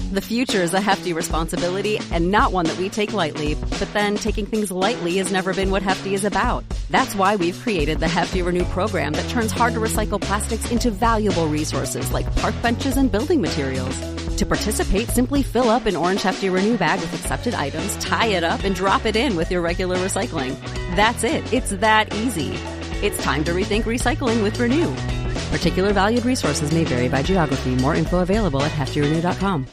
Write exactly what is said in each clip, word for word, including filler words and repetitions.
The future is a hefty responsibility and not one that we take lightly. But then taking things lightly has never been what Hefty is about. That's why we've created the Hefty Renew program that turns hard to recycle plastics into valuable resources like park benches and building materials. To participate, simply fill up an orange Hefty Renew bag with accepted items, tie it up, and drop it in with your regular recycling. That's it. It's that easy. It's time to rethink recycling with Renew. Particular valued resources may vary by geography. More info available at hefty renew dot com.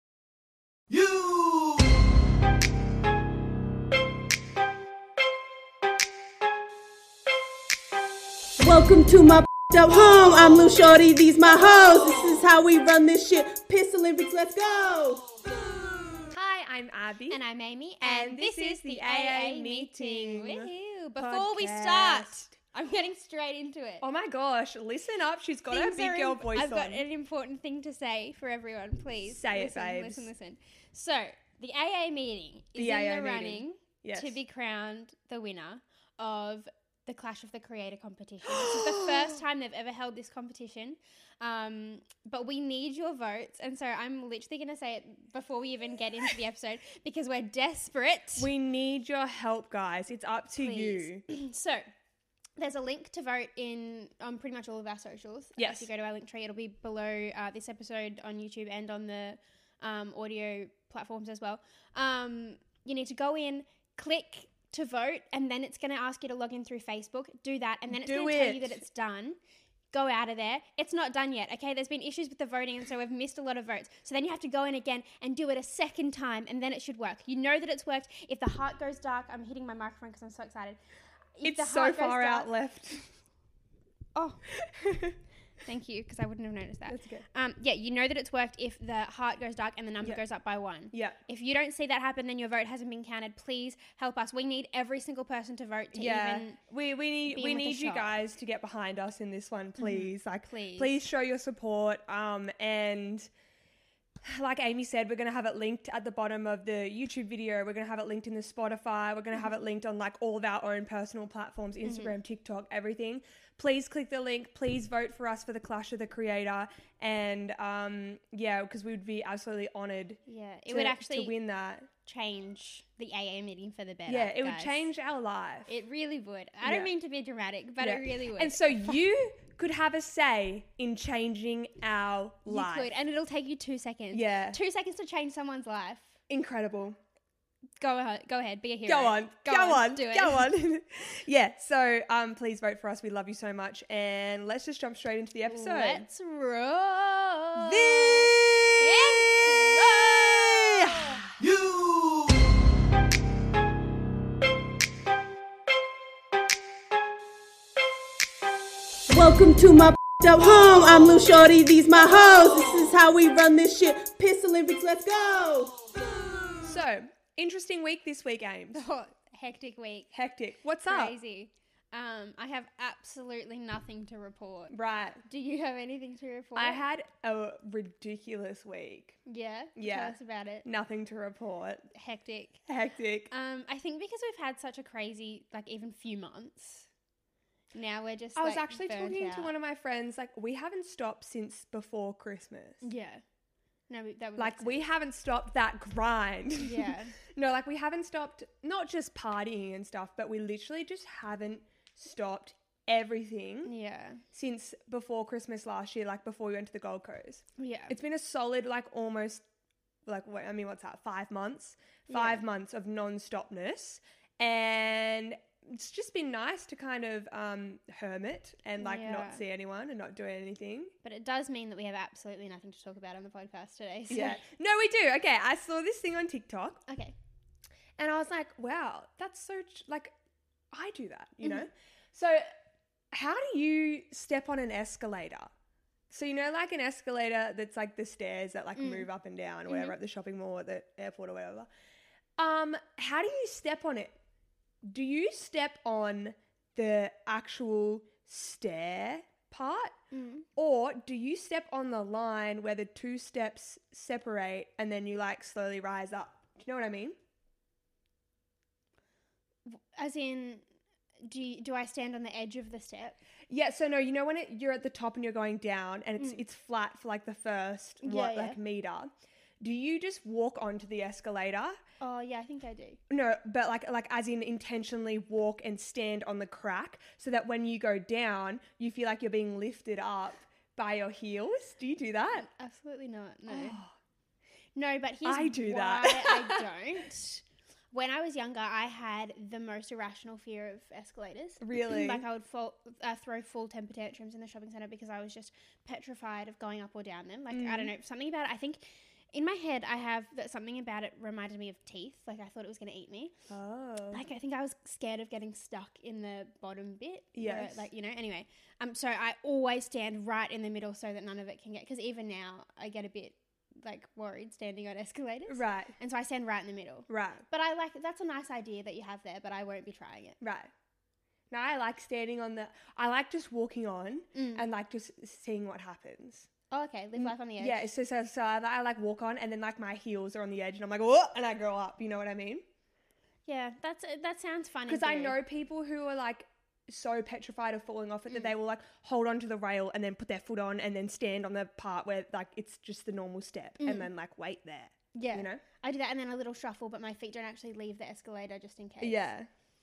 You! Welcome to my up home. I'm Lil Shorty, these my hoes. This is how we run this shit. Piss Olympics, let's go! Hi, I'm Abby. And I'm Amy. And And this this is is the the A A A A meeting meeting. Woohoo. Before we podcast. start, I'm getting straight into it. Oh my gosh, listen up. She's got her Things big are girl im- voice I've on. got an important thing to say for everyone, please. Say it, listen, babes. Listen, listen. So, the A A meeting is The in A A the meeting. running Yes. to be crowned the winner of the Clash of the Creator competition. This is the first time they've ever held this competition. Um, but we need your votes. And so I'm literally going to say it before we even get into the episode because we're desperate. We need your help, guys. It's up to Please. you. So, there's a link to vote in on pretty much all of our socials. Yes. If you go to our link tree, it'll be below uh, this episode on YouTube and on the um, audio platforms as well. Um, you need to go in, click to vote, and then it's going to ask you to log in through Facebook. Do that, and then it's Do going to tell you it. that it's done. Go out of there. It's not done yet, okay? There's been issues with the voting, and so we've missed a lot of votes. So then you have to go in again and do it a second time, and then it should work. You know that it's worked. If the heart goes dark, I'm hitting my microphone because I'm so excited. If the It's so heart goes far dark- out left. Oh, thank you, because I wouldn't have noticed that. That's okay. Um, yeah, you know that it's worked if the heart goes dark and the number Yeah. goes up by one. Yeah. If you don't see that happen, then your vote hasn't been counted. Please help us. We need every single person to vote to Yeah, even. we we need be we in with the need you shot. guys to get behind us in this one, please. Like, Please. please show your support. Um, and like Amy said, we're gonna have it linked at the bottom of the YouTube video. We're gonna have it linked in the Spotify. We're gonna have it linked on like all of our own personal platforms: Instagram, TikTok, everything. Please click the link. Please vote for us for the Clash of the Creator. And um, yeah, because we would be absolutely honored. Yeah, it to, would actually to win that. change the A A meeting for the better. Yeah, it would guys. change our life. It really would. I Yeah. don't mean to be dramatic, but Yeah. it really would. And so you could have a say in changing our you life. could, and it'll take you two seconds. Yeah. Two seconds to change someone's life. Incredible. Go ahead. Go ahead. Be a hero. Go on. Go, on. Do it. Go on. Yeah. So um, please vote for us. We love you so much. And let's just jump straight into the episode. Let's roll. The You! Welcome to my up home. I'm Lil Shorty, these my hoes. This is how we run this shit. Piss Olympics, let's go! So, interesting week this week, Ames. Oh, hectic week. Hectic. What's up? Crazy. Um, I have absolutely nothing to report. Right. Do you have anything to report? I had a ridiculous week. Yeah? Yeah. Tell us about it. Nothing to report. Hectic. Hectic. Um, I think because we've had such a crazy, like, even few months. Now we're just, I was like, actually burnt talking out. to one of my friends, like, we haven't stopped since before Christmas. Yeah. No, we- that would Like, make we sense. haven't stopped that grind. Yeah. No, like, we haven't stopped, not just partying and stuff, but we literally just haven't stopped everything Yeah. since before Christmas last year, like, before we went to the Gold Coast. Yeah. It's been a solid, like, almost, like, what, I mean, what's that, five months? Five Yeah. months of non-stopness. And it's just been nice to kind of um, hermit and, like, Yeah. not see anyone and not do anything. But it does mean that we have absolutely nothing to talk about on the podcast today. So. Yeah. No, we do. Okay, I saw this thing on TikTok Okay. and I was like, wow, that's so, ch- like, I do that, you Mm-hmm. know? So how do you step on an escalator? So, you know, like an escalator that's like the stairs that like Mm. move up and down or Mm-hmm. whatever at the shopping mall, at the airport or whatever. Um, how do you step on it? Do you step on the actual stair part? Mm. Or do you step on the line where the two steps separate and then you like slowly rise up? Do you know what I mean? As in, do you, do I stand on the edge of the step? Yeah, so no, you know when it, you're at the top and you're going down and it's Mm. it's flat for like the first Yeah, what yeah. like meter. do you just walk onto the escalator? Oh, yeah, I think I do. No, but like like as in intentionally walk and stand on the crack so that when you go down, you feel like you're being lifted up by your heels. Do you do that? Absolutely not, no. Oh. No, but here's I do why that. I don't. When I was younger, I had the most irrational fear of escalators. Really? Like I would fall, uh, throw full temper tantrums in the shopping centre because I was just petrified of going up or down them. Like, Mm. I don't know, something about it. I think in my head, I have that something about it reminded me of teeth. Like I thought it was going to eat me. Oh. Like I think I was scared of getting stuck in the bottom bit. where, Yes. like, you know, anyway. Um, so I always stand right in the middle so that none of it can get, because even now I get a bit like worried standing on escalators. Right. And so I stand right in the middle. Right. But I like, that's a nice idea that you have there, but I won't be trying it. Right. Now I like standing on the, I like just walking on Mm. and like just seeing what happens. Oh, okay. Live life on the edge. Yeah, so, so, so I, I like walk on and then like my heels are on the edge and I'm like, oh, and I go up, you know what I mean? Yeah, that's that sounds fun. Because I know people who are like so petrified of falling off it that Mm. they will like hold onto the rail and then put their foot on and then stand on the part where like it's just the normal step Mm. and then like wait there. Yeah. You know? I do that and then a little shuffle, but my feet don't actually leave the escalator just in case. Yeah.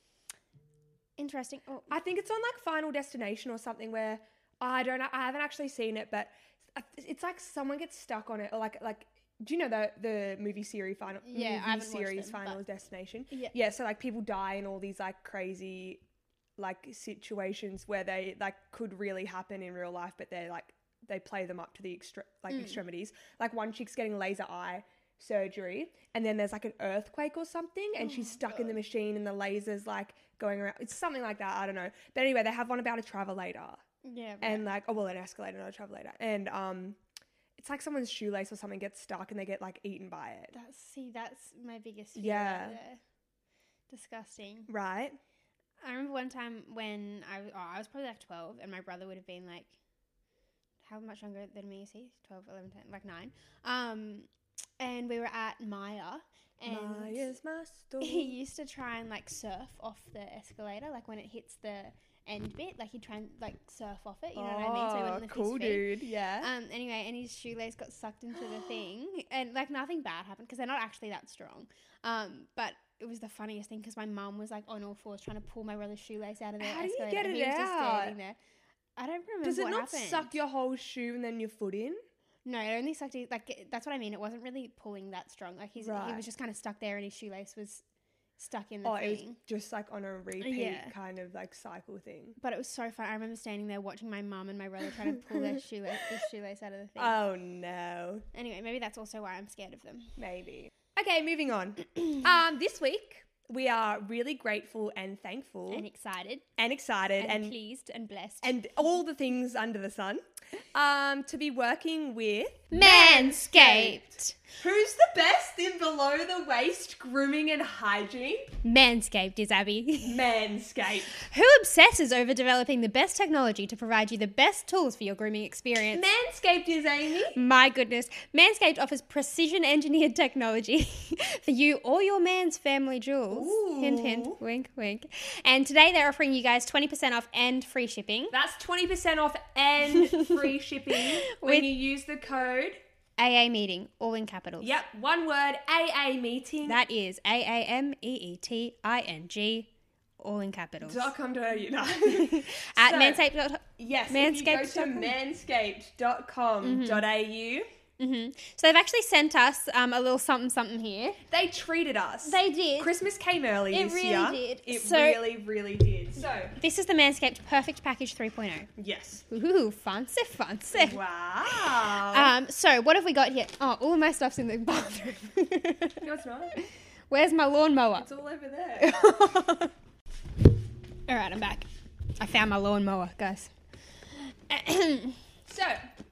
Interesting. Oh, I think it's on like Final Destination or something where I don't know, I haven't actually seen it, but it's like someone gets stuck on it or like like do you know the the movie series Final Yeah, I movie haven't watched series them, Final but- Destination? Yeah. Yeah, so like people die in all these like crazy like situations where they like could really happen in real life, but they're like they play them up to the extre- like Mm. extremities. Like one chick's getting laser eye surgery and then there's like an earthquake or something and she's stuck in the machine and the laser's like going around. It's something like that. I don't know. But anyway, they have one about a travelator yeah. Right. and like, oh, well, an escalator, not a travelator. And um, it's like someone's shoelace or something gets stuck and they get like eaten by it. That's, see, that's my biggest fear. Yeah. Right there. Disgusting. Right? I remember one time when I, oh, I was probably like twelve and my brother would have been like, how much younger than me is he? twelve, eleven, ten, like nine. Um, and we were at Maya and Maya's my store. he used to try and like surf off the escalator, like when it hits the end bit, like he'd try and like surf off it, you know what I mean? So he Oh, wouldn't lift cool, his feet. dude. Yeah. Um, anyway, and his shoelace got sucked into the thing, and like nothing bad happened because they're not actually that strong. Um, but it was the funniest thing because my mum was like on all fours trying to pull my brother's shoelace out of the How do you escalator. get and it he was just out? standing there. I don't remember Does it what not happened. suck your whole shoe and then your foot in? No, it only sucked. His, like it- that's what I mean. It wasn't really pulling that strong. Like he's he Right. was just kind of stuck there, and his shoelace was stuck in the Oh, it was thing. just like on a repeat Yeah. kind of like cycle thing. But it was so fun. I remember standing there watching my mum and my brother trying to pull their shoelace, this shoelace out of the thing. Oh no. Anyway, maybe that's also why I'm scared of them. Maybe. Okay, moving on. um, this week we are really grateful and thankful And excited, and excited and, and pleased, and blessed. and all the things under the sun um, to be working with Manscaped. who's the best in below the waist grooming and hygiene? Manscaped is Abby. Manscaped. Who obsesses over developing the best technology to provide you the best tools for your grooming experience? Manscaped is Amy. My goodness. Manscaped offers precision engineered technology for you or your man's family jewels. Hint, hint, Ooh. wink, wink. And today they're offering you guys twenty percent off and free shipping. That's twenty percent off and free shipping when With- you use the code. A A meeting, all in capitals. Yep, one word, A A meeting. That is A A M E E T I N G, all in capitals. dot com dot a u. No. At So- Manscaped. dot- Yes, if you go Manscaped to dot com. manscaped dot com dot a u, Mm-hmm. So they've actually sent us um, a little something something here. they treated us. They did. Christmas came early It this really year. did. It So- really, really did. So, This is the Manscaped Perfect Package three point yes. oh. Ooh, fancy, fancy. Wow. Um, so what have we got here? Oh, all my stuff's in the bathroom. no, it's not. Where's my lawnmower? It's all over there. All right, I'm back. I found my lawnmower, guys. So,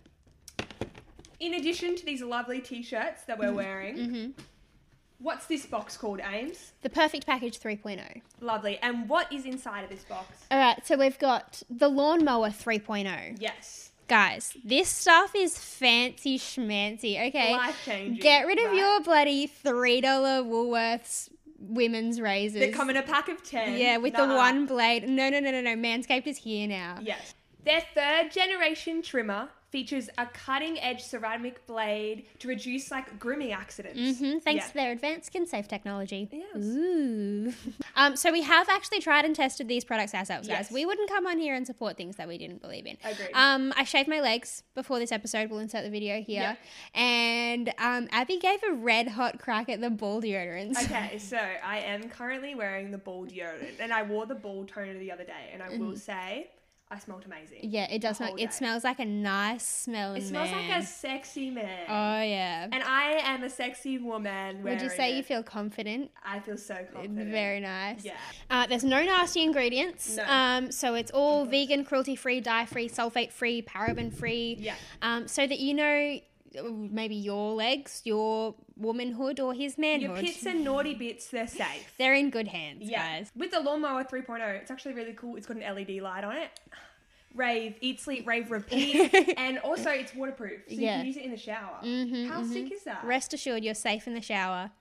in addition to these lovely t-shirts that we're wearing, Mm-hmm. what's this box called, Ames? The Perfect Package three point oh. Lovely. And what is inside of this box? All right, so we've got the Lawnmower three point oh. Yes. Guys, this stuff is fancy schmancy, okay? Life-changing. Get rid of right? your bloody three dollar Woolworths women's razors. They come in a pack of ten. Yeah, with the Nuh-uh. one blade. No, no, no, no, no. Manscaped is here now. Yes. Their third generation trimmer features a cutting-edge ceramic blade to reduce like grooming accidents. Mm-hmm, thanks Yeah. to their advanced skin-safe technology. Yes. Ooh. um, so we have actually tried and tested these products ourselves, guys. Yes. We wouldn't come on here and support things that we didn't believe in. Agreed. Um, I shaved my legs before this episode. We'll insert the video here. Yeah. And um, Abby gave a red-hot crack at the ball deodorants. Okay, so I am currently wearing the ball deodorant, and I wore the ball toner the other day, and I will say I smelled amazing. Yeah, it does The smell. whole It day. smells like a nice smelling It smells man. like a sexy man. Oh yeah. And I am a sexy woman. Would you wearing say it. you feel confident? I feel so confident. Very nice. Yeah. Uh, there's no nasty ingredients. No. Um, so it's all vegan, cruelty-free, dye-free, sulfate-free, paraben-free. Yeah. Um, so that you know maybe your legs, your womanhood, or his manhood. Your pits and naughty bits, they're safe. They're in good hands, Yeah. guys. With the Lawnmower three point oh, it's actually really cool. It's got an L E D light on it. Rave, eat, sleep, rave, repeat. And also it's waterproof. So you Yeah. can use it in the shower. Mhm, How mhm. sick is that? Rest assured, you're safe in the shower.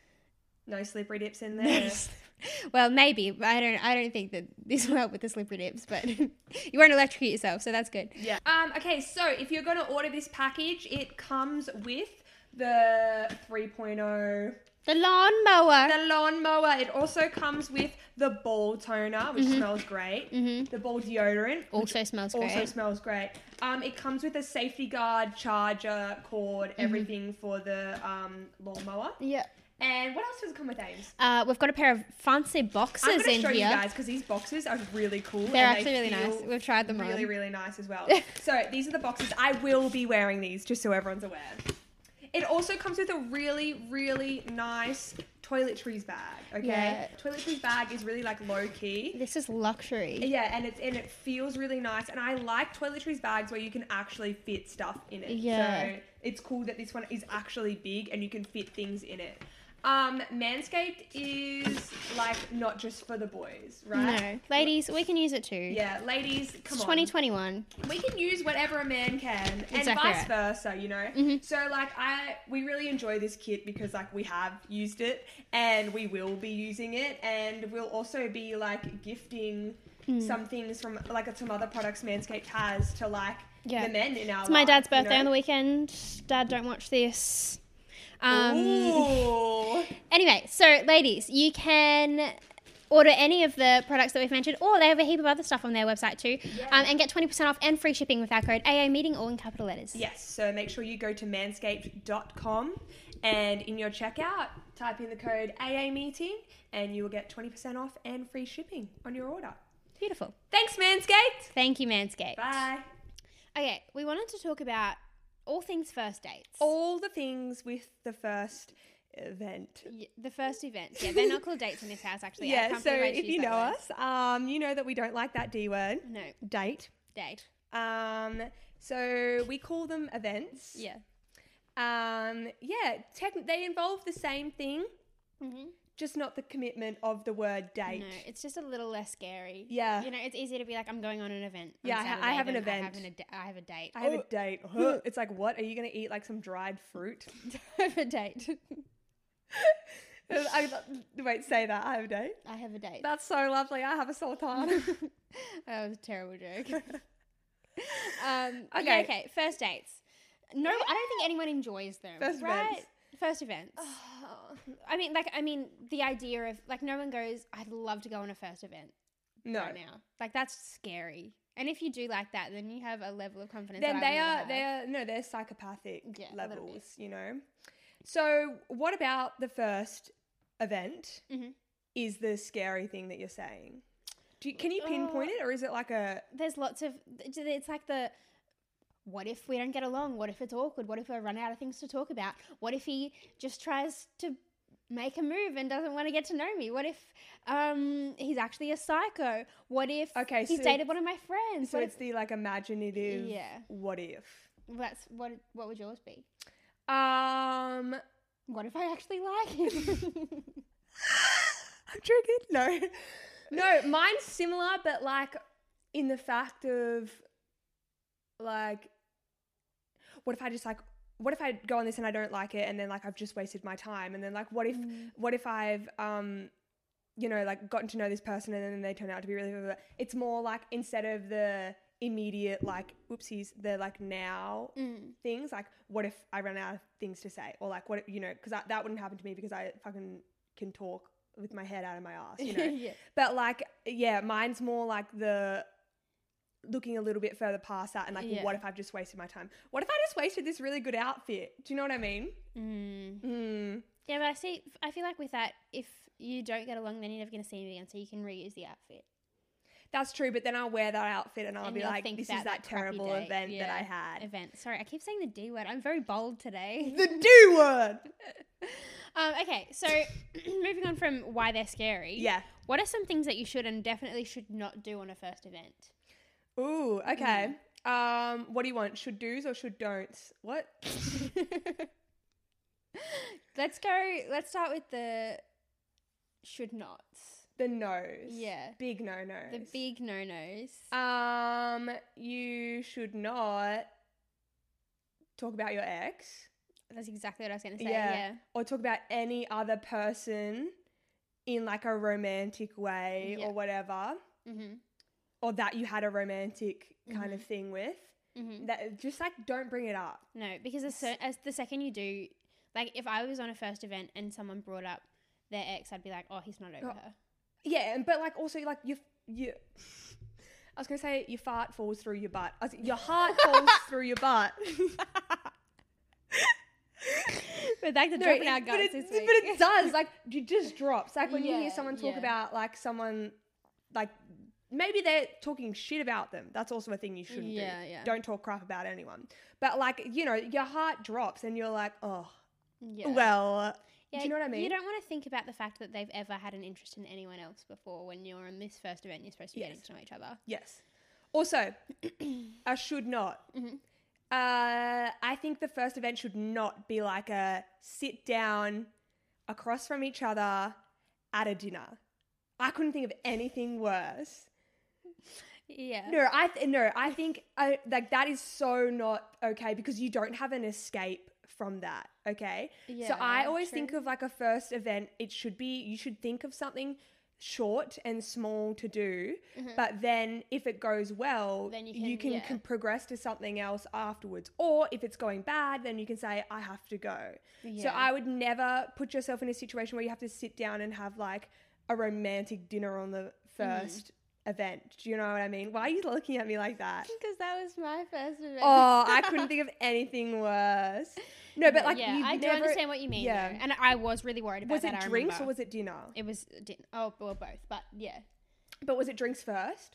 No slippery dips in there. Well, maybe. But I don't. I don't think that this will help with the slippery dips, but you won't electrocute yourself, so that's good. Yeah. Um, okay, so if you're going to order this package, it comes with the three point oh, The lawnmower. the lawnmower. It also comes with the ball toner, which smells great. Mhm. The ball deodorant, Also smells great. also smells great. Um, it comes with a safety guard, charger, cord, everything for the um, lawnmower. Yeah. And what else does it come with, Ames? Uh, we've got a pair of fancy I'm boxes going to in show here. you guys because these boxes are really cool. They're and actually they really nice. feel We've tried them really, on. really nice as well. So these are the boxes. I will be wearing these, just so everyone's aware. It also comes with a really, really nice toiletries bag. Okay, Yeah. toiletries bag is really like low key. This is luxury. Yeah, and it's and it feels really nice. And I like toiletries bags where you can actually fit stuff in it. Yeah. So it's cool that this one is actually big and you can fit things in it. Um, Manscaped is like not just for the boys, right? No, ladies, we can use it too. Yeah, ladies, come It's on. twenty twenty-one. We can use whatever a man can, and Exactly vice right. versa, you know. Mhm. So like, I we really enjoy this kit because like we have used it, and we will be using it, and we'll also be like gifting Mm. some things from like some other products Manscaped has to like Yeah. the men in our. It's my dad's life, you birthday know? on the weekend. Dad, don't watch this. Um, Ooh. Anyway, so ladies, you can order any of the products that we've mentioned, or they have a heap of other stuff on their website too, um, and get twenty percent off and free shipping with our code A A Meeting, all in capital letters. Yes, so make sure you go to manscaped dot com and in your checkout, type in the code A A Meeting and you will get twenty percent off and free shipping on your order. Beautiful. Thanks, Manscaped. Thank you, Manscaped. Bye. Okay, we wanted to talk about all things first dates. All the things with the first event. Y- the first events. Yeah, they're not called dates in this house, actually. I Yeah, can't so believe I if choose you that know word. us, um, you know that we don't like that D word. No, Date. date. Um, so we call them events. Yeah. Um, yeah, tech- they involve the same thing, Mm-hmm. just not the commitment of the word date. No, it's just a little less scary. Yeah. You know, it's easier to be like, I'm going on an event. on Yeah, I ha- I Saturday have an than event. I have, an ad- I have a date. I have Oh, a date. Huh. It's like, what? Are you going to eat like some dried fruit? I have a date. I, wait, say that. I have a date. I have a date. That's so lovely. I have a sultan. That was a terrible joke. um, okay. Okay. okay. First dates. No, I don't think anyone enjoys them. First right? events. First events. I mean, like, I mean, the idea of like, no one goes, I'd love to go on a first event No. right now. Like, that's scary. And if you do like that, then you have a level of confidence. Then that I've they never are, had. they are, no, they're psychopathic Yeah, a little levels, bit. you know? So what about the first event Mhm. is the scary thing that you're saying? Do you, can you pinpoint it or is it like a, There's lots of. It's like the. What if we don't get along? What if it's awkward? What if I run out of things to talk about? What if he just tries to make a move and doesn't want to get to know me? What if um, he's actually a psycho? What if Okay, he's so- dated one of my friends? so What it's the like imaginative Yeah. what if? if, that's what. What would yours be? Um, What if I actually like him? I'm triggered. No, no, mine's similar, but like in the fact of like, what if I just like, what if I go on this and I don't like it, and then like I've just wasted my time, and then like, what if, what if I've um, you know, like gotten to know this person and then they turn out to be really, it's more like instead of the immediate, like, oopsies, the like now Mm. things. Like, what if I run out of things to say? Or like, what, you know, because that, that wouldn't happen to me because I fucking can talk with my head out of my ass, you know? Yeah. But like, yeah, mine's more like the looking a little bit further past that and like, Yeah. what if I've just wasted my time? What if I just wasted this really good outfit? Do you know what I mean? Mm. Mm. Yeah, but I see. I feel like with that, if you don't get along, then you're never going to see him again, so you can reuse the outfit. That's true, but then I'll wear that outfit and I'll And be you'll like, think this is about that, that crappy terrible day. event that Yeah. I had. Event. Sorry, I keep saying the D word. I'm very bold today. The D word! um, okay, so moving on from why they're scary. Yeah. What are some things that you should and definitely should not do on a first event? Ooh, okay. Um, what do you want? Should do's or should don'ts? What? Let's go. Let's start with the should nots. The no's. Yeah. Big no-nos. The big no nos. Um, you should not talk about your ex. That's exactly what I was going to say. Yeah. Yeah. Or talk about any other person in like a romantic way Yeah. or whatever. Mm-hmm. Or that you had a romantic kind of thing with. Mm-hmm. That just like don't bring it up. No, because as, so, as the second you do, like if I was on a first event and someone brought up their ex, I'd be like, oh, he's not over Oh. her. Yeah, and but like also like you you I was gonna say your fart falls through your butt. I was, your heart falls through your butt. We're back to No, dropping it- our but guts it, this but week. it does. Like it just drops. Like when you hear Yeah, someone talk yeah. about like someone like maybe they're talking shit about them. That's also a thing you shouldn't Yeah, do. yeah. Don't talk crap about anyone. But like, you know, your heart drops and you're like, oh, Yeah. well, Yeah, do you know what I mean? You don't want to think about the fact that they've ever had an interest in anyone else before when you're on this first event. You're supposed to be Yes. getting to know each other. Yes. Also, I should not. Mm-hmm. Uh, I think the first event should not be like a sit down across from each other at a dinner. I couldn't think of anything worse. Yeah. No, I th- no, I think I, like that is so not okay because you don't have an escape from that. Okay, so Yeah, I always true. think of like a first event. It should be you should think of something short and small to do, but then if it goes well, Mm-hmm. Then you you can- can, yeah. can progress to something else afterwards. Or if it's going bad, then you can say I have to go. So Yeah. I would never put yourself in a situation where you have to sit down and have like a romantic dinner on the Mm-hmm. first event. Do you know what I mean? Why are you looking at me like that? Because that was my first event. Oh, I couldn't think of anything worse. No, but like yeah, you I do never, understand what you mean. yeah. Yeah, and I was really worried about Was that. it I drinks remember. or was it dinner? It was din- oh well both, but yeah. But was it drinks first?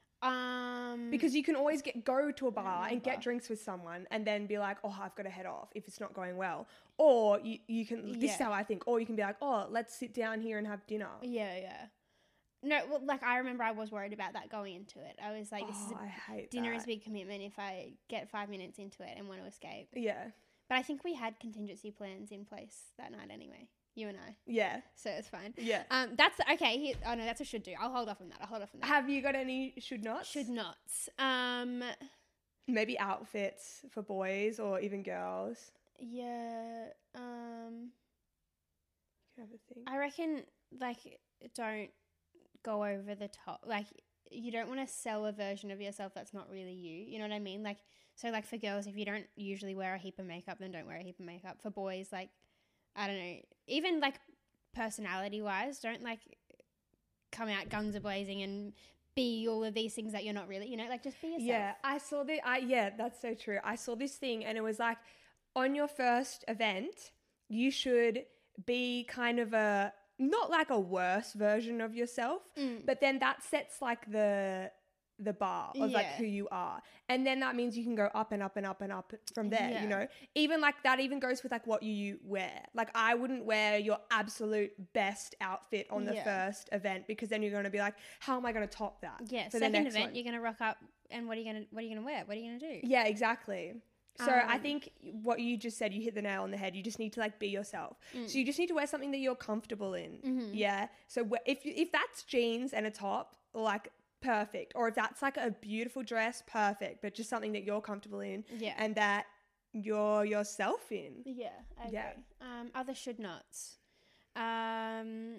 Um, Because you can always get go to a bar and get remember. drinks with someone and then be like, oh, I've got to head off if it's not going well. Or you, you can, this is Yeah. how I think, or you can be like, oh, let's sit down here and have dinner. yeah, yeah. No, well, like I remember I was worried about that going into it. I was like, this is Oh, a I hate dinner that. is a big commitment if I get five minutes into it and want to escape. Yeah. But I think we had contingency plans in place that night anyway, you and I, Yeah. so it's fine. Yeah. Um, that's okay. Here, oh no, that's a should do. I'll hold off on that. I'll hold off on that. Have you got any should nots? Should nots. Um, Maybe outfits for boys or even girls. yeah. Um, You can have a think. I reckon like don't go over the top. Like you don't want to sell a version of yourself that's not really you. You know what I mean? Like so like for girls, if you don't usually wear a heap of makeup, then don't wear a heap of makeup. For boys, like I don't know, even like personality wise, don't like come out guns a blazing and be all of these things that you're not really. You know, like just be yourself. Yeah, I saw the. I yeah, that's so true. I saw this thing, and it was like, on your first event, you should be kind of a not like a worse version of yourself, Mm. but then that sets like the the bar of like Yeah. who you are, and then that means you can go up and up and up and up from there. Yeah. You know, even like that even goes with like what you wear. Like I wouldn't wear your absolute best outfit on the Yeah. first event because then you're going to be like, how am I going to top that? Yeah. for the Second next event, one? you're gonna rock up, and what are you gonna what are you gonna wear? What are you gonna do? Yeah, exactly. So I Um, think what you just said, you hit the nail on the head. You just need to like be yourself. Mm. So you just need to wear something that you're comfortable in. Mm-hmm. Yeah. So wh- if you, if that's jeans and a top, like perfect. Or if that's like a beautiful dress, perfect. But just something that you're comfortable in Yeah. and that you're yourself in. Yeah, I Yeah. agree. Um, other should nots. Um,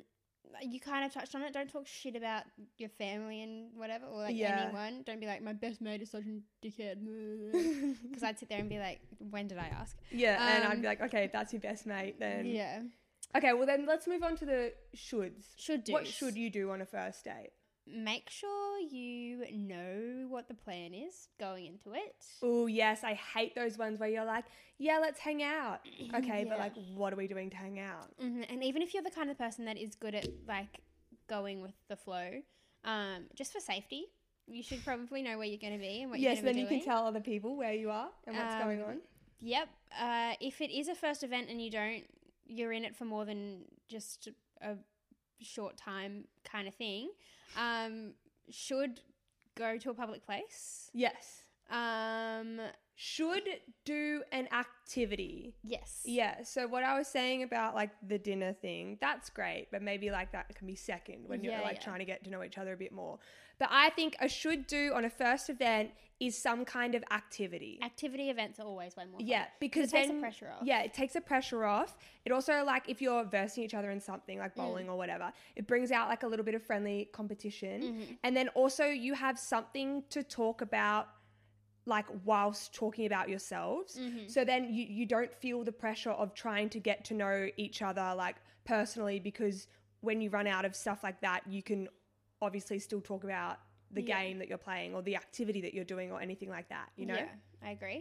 you kind of touched on it. Don't talk shit about your family and whatever, or like Yeah. anyone. Don't be like, my best mate is such a dickhead. Because I'd sit there and be like, when did I ask? Yeah, and I'd Um, be like, okay, if that's your best mate, then Yeah. Okay, well then let's move on to the shoulds. Should do. What should you do on a first date? Make sure you know what the plan is going into it. Oh yes, I hate those ones where you're like, yeah, let's hang out. Okay, but Yeah. like, what are we doing to hang out? hmm And even if you're the kind of person that is good at like going with the flow, um, just for safety, you should probably know where you're going to be and what Yes, you're then going to be you can doing. tell other people where you are and what's going Um, on. Yep. Uh, if it is a first event and you don't, you're in it for more than just a short time kind of thing, um, should go to a public place. Yes. Um, Should do an activity. yes. Yeah, so what I was saying about like the dinner thing, that's great, but maybe like that can be second when you're Yeah, like yeah. trying to get to know each other a bit more. But I think a should do on a first event is some kind of activity. Activity events are always way more fun. Yeah, because it takes then, the pressure off. Yeah, it takes the pressure off. It also, like, if you're versing each other in something like Mm. bowling or whatever, it brings out like a little bit of friendly competition. Mm-hmm. And then also you have something to talk about, like, whilst talking about yourselves. Mm-hmm. So then you, you don't feel the pressure of trying to get to know each other, like, personally, because when you run out of stuff like that, you can obviously still talk about the Yeah. game that you're playing or the activity that you're doing or anything like that, you know? Yeah, I agree.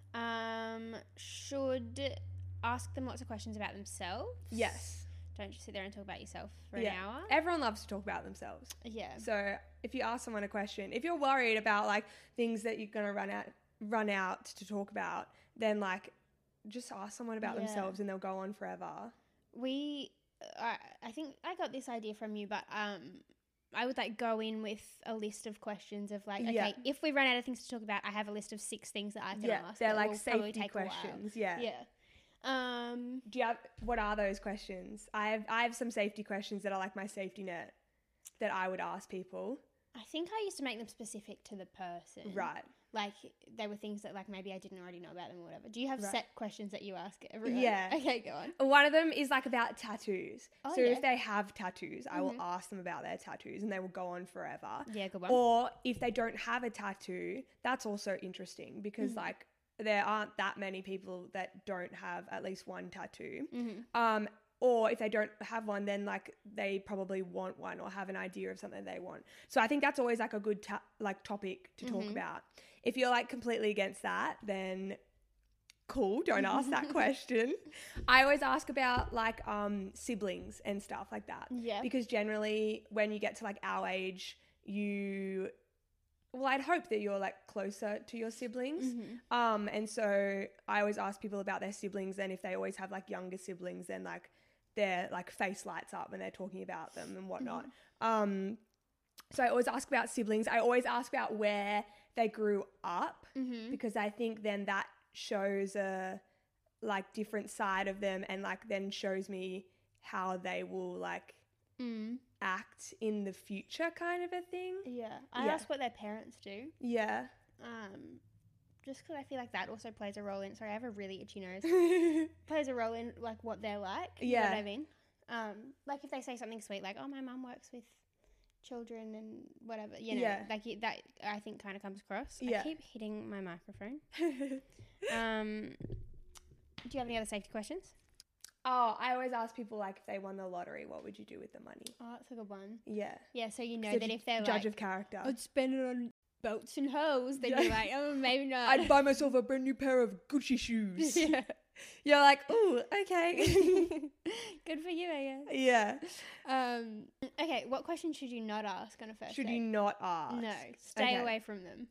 Um, should ask them lots of questions about themselves. Yes. Don't just sit there and talk about yourself for Yeah. an hour. Everyone loves to talk about themselves. Yeah. So if you ask someone a question, if you're worried about like things that you're gonna run out run out to talk about, then like just ask someone about Yeah. themselves and they'll go on forever. We, I I think I got this idea from you, but um, I would like go in with a list of questions of like, okay, Yeah. if we run out of things to talk about, I have a list of six things that I can Yeah, ask. they're that like will probably safety take a while. questions. Yeah. Yeah. Um, Do you have what are those questions? I have I have some safety questions that are like my safety net that I would ask people. I think I used to make them specific to the person. Right. Like they were things that like maybe I didn't already know about them or whatever. Do you have Right. set questions that you ask everyone? Yeah. Okay, go on. One of them is like about tattoos. Oh, so yeah. if they have tattoos, I will Mhm. ask them about their tattoos and they will go on forever. Yeah, good one. Or if they don't have a tattoo, that's also interesting because Mhm. like there aren't that many people that don't have at least one tattoo. mm-hmm. Um, or if they don't have one, then like they probably want one or have an idea of something they want. So I think that's always like a good ta- like topic to talk Mhm. about. If you're like completely against that, then cool, don't ask that question. I always ask about like um siblings and stuff like that. Yeah. Because generally when you get to like our age, you well, I'd hope that you're like closer to your siblings. Mhm. Um, and so I always ask people about their siblings, and if they always have like younger siblings, then like their like face lights up when they're talking about them and whatnot. Um, so I always ask about siblings. I always ask about where they grew up Mhm. because I think then that shows a like different side of them and like then shows me how they will like Mm. act in the future kind of a thing. Yeah. I Yeah. ask what their parents do. Yeah. Um, just because I feel like that also plays a role in. Sorry, I have a really itchy nose. Plays a role in like what they're like. You know Yeah. what I mean? Um, like if they say something sweet, like, "Oh, my mum works with children and whatever," you know, Yeah. like it, that I think kind of comes across. Yeah. I keep hitting my microphone. Um, do you have any other safety questions? Oh, I always ask people like if they won the lottery, what would you do with the money? Oh, that's a good one. Yeah. Yeah, so you know 'Cause that if they're judge like, of character. "I'd spend it on boats and hoes," then Yeah. you're like, "Oh, maybe not." I'd buy myself a brand new pair of Gucci shoes. yeah. You're like, ooh, okay. Good for you, I guess. yeah. Um, okay, what question should you not ask on a first Should date? you not ask? No, stay Okay. away from them.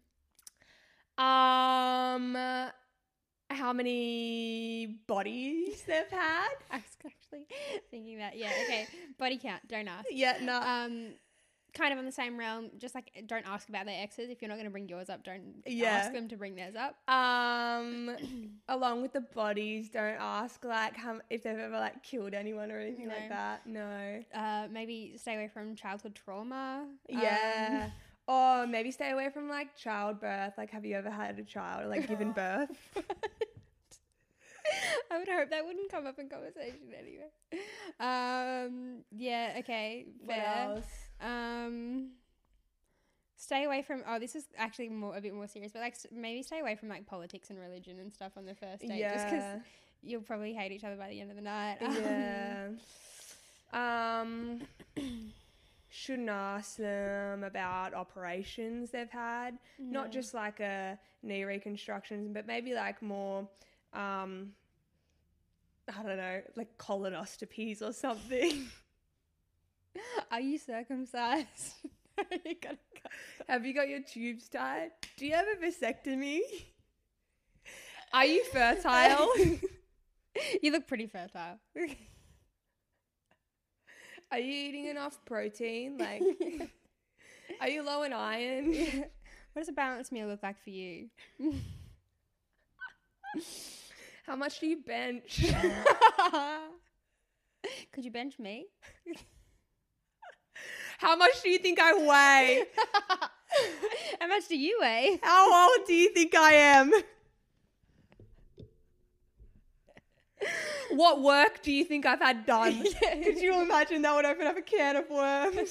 Um, how many bodies they've had? I was actually thinking that. Yeah, okay. Body count, don't ask. Yeah, no. Um, kind of on the same realm, just like don't ask about their exes. If you're not going to bring yours up, don't Yeah. ask them to bring theirs up. Um, along with the bodies, don't ask like how if they've ever like killed anyone or anything like No. that. No. Uh, maybe stay away from childhood trauma. Yeah. Or maybe stay away from like childbirth. Like, have you ever had a child or like given birth? Um, I would hope that wouldn't come up in conversation anyway. Um, yeah, okay, What fair. else? Um, stay away from. Oh, this is actually more a bit more serious, but like s- maybe stay away from like politics and religion and stuff on the first date, just because Yeah. you'll probably hate each other by the end of the night. Yeah. Um, shouldn't ask them about operations they've had. Not No. just like a knee reconstructions, but maybe like more, um, I don't know, like colonoscopies or something. Are you circumcised? You gotta go. Have you got your tubes tied? Do you have a vasectomy? Are you fertile? You look pretty fertile. Are you eating enough protein? Like, are you low in iron? What does a balanced meal look like for you? How much do you bench? Could you bench me? How much do you think I weigh? How much do you weigh? How old do you think I am? What work do you think I've had done? Could you imagine that would open up a can of worms?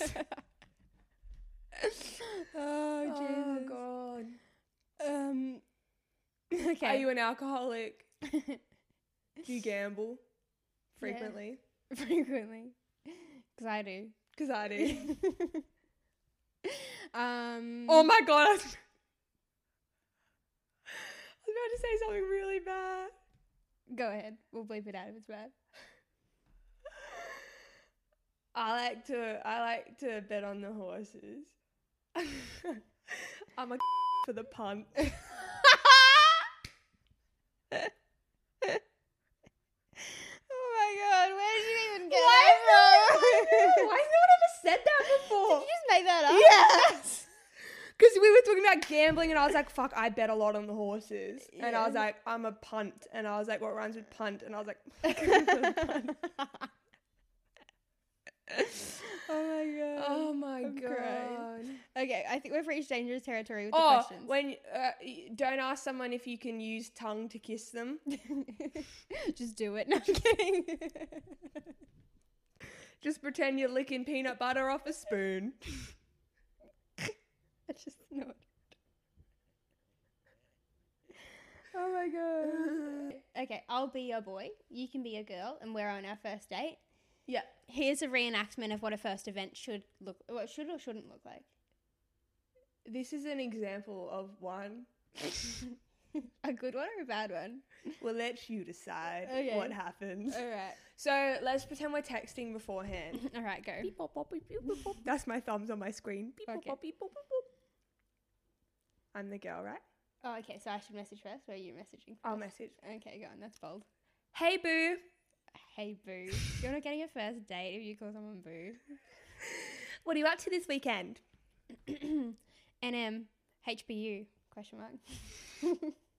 Oh, Oh, Jesus. God. Um, okay. Are you an alcoholic? Do you gamble? Frequently? Frequently. Because I do. Because I do. Um. Oh my God. I was, I was about to say something really bad. Go ahead. We'll bleep it out if it's bad. I like to I like to bet on the horses. I'm a for the punt. Oh my God. Where did you even get Why that is from? Why has no one ever said that before? Did you just make that up? Yes. Because we were talking about gambling and I was like, fuck, I bet a lot on the horses. And I was Yeah. like, I'm a punt. And I was like, what rhymes with punt? And I was like, Oh my God. oh my I'm God. crying. Okay, I think we've reached dangerous territory with the Oh, questions. when uh, y- don't ask someone if you can use tongue to kiss them. Just do it. No, I'm kidding. Just pretend you're licking peanut butter off a spoon. I just know it. Oh my God. Okay, I'll be your boy. You can be a girl, and we're on our first date. Yeah. Here's a reenactment of what a first event should look, what should or shouldn't look like. This is an example of one. A good one or a bad one? We'll let you decide Okay. what happens. All right. So let's pretend we're texting beforehand. All right, go. Beep, bop, bop, beep, beep, boop, boop. That's my thumbs on my screen. Beep, bop, Okay. bop, beep, boop, boop, boop. I'm the girl, right? Oh, okay. So I should message first, or are you messaging? I'll first? message. Okay, go on. That's bold. Hey, boo. Hey, boo. You're not getting a first date if you call someone boo. What are you up to this weekend? N M H B U question mark.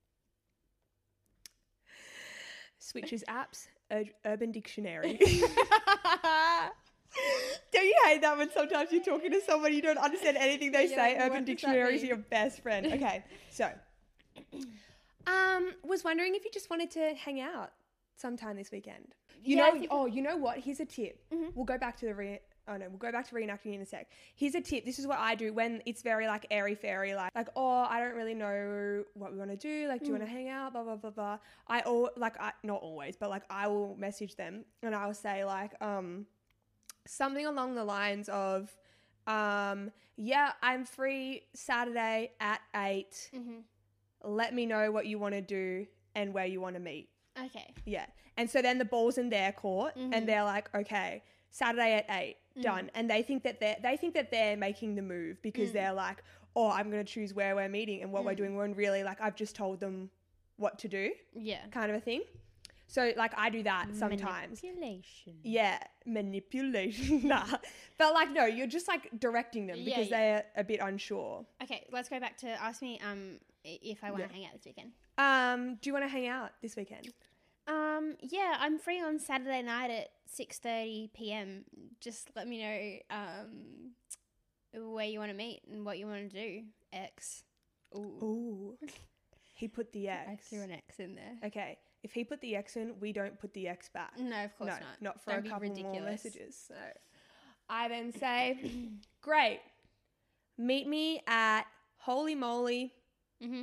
Switches apps, Ur- Urban Dictionary. Don't you hate that when sometimes you're talking to someone you don't understand anything they Yeah, say? like, Urban what does that Dictionary is mean? your best friend. Okay, so um, was wondering if you just wanted to hang out sometime this weekend. You Yeah, I know, think- oh, you know what? Here's a tip. Mhm. We'll go back to the re. Oh no, we'll go back to reenacting in a sec. Here's a tip. This is what I do when it's very like airy fairy, like like oh I don't really know what we want to do. Like do you want to hang out? Blah blah blah blah. I all like I not always, but like I will message them and I will say like um something along the lines of um yeah I'm free Saturday at eight. Mm-hmm. Let me know what you want to do and where you want to meet. Okay. Yeah. And so then the ball's in their court Mhm. and they're like, okay, Saturday at eight, done. And they think that they're, they think that they're making the move because Mm. they're like, oh, I'm going to choose where we're meeting and what we're Mm. doing. When really like I've just told them what to do Yeah. kind of a thing. So like I do that sometimes. Manipulation. Yeah. Manipulation. Nah. But like, no, you're just like directing them Yeah, because yeah. they're a bit unsure. Okay, let's go back to ask me um i- if I want to Yeah. hang out this weekend. Um, do you want to hang out this weekend? Um, yeah, I'm free on Saturday night at six thirty p.m. Just let me know um where you want to meet and what you want to do. X. Ooh. Ooh. He put the X. I threw an X in there. Okay. if he put the X in, we don't put the X back. No, of course no, not. not for Don't a be couple ridiculous. more messages. So I then say, great, meet me at Holy Moly Mm-hmm.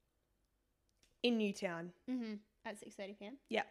in Newtown. Mm-hmm. At six thirty p.m. Yeah.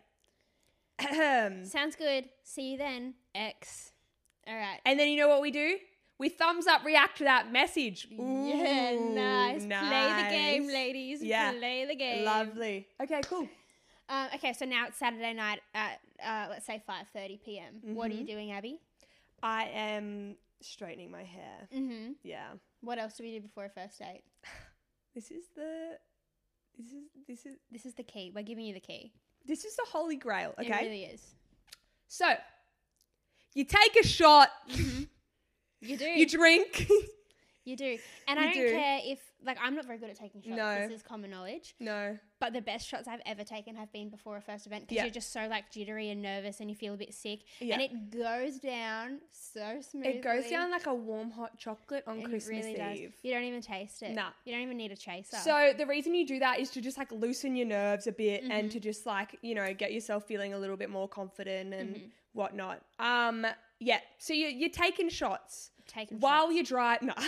Sounds good. See you then, X. All right. And then you know what we do? We thumbs up react to that message. Ooh, yeah, nice. nice. Play the game, ladies. Yeah. Play the game. Lovely. Okay, cool. Um, okay, so now it's Saturday night at, uh, let's say, five thirty p.m. Mm-hmm. What are you doing, Abby? I am straightening my hair. Mm-hmm. Yeah. What else do we do before a first date? This is the this is this is This is the key. We're giving you the key. this is the holy grail, okay? It really is. So, you take a shot, You do. you drink. You do. And You I don't do. care if, like, I'm not very good at taking shots. No. This is common knowledge. No. But the best shots I've ever taken have been before a first event because Yeah. you're just so, like, jittery and nervous and you feel a bit sick. Yeah. And it goes down so smoothly. It goes down like a warm hot chocolate on It Christmas really does. Eve. You don't even taste it. Nah. You don't even need a chaser. So the reason you do that is to just like loosen your nerves a bit Mm-hmm. and to just like, you know, get yourself feeling a little bit more confident and Mm-hmm. whatnot. Um, yeah. So you, you're taking shots Taking while shots. you drive. No.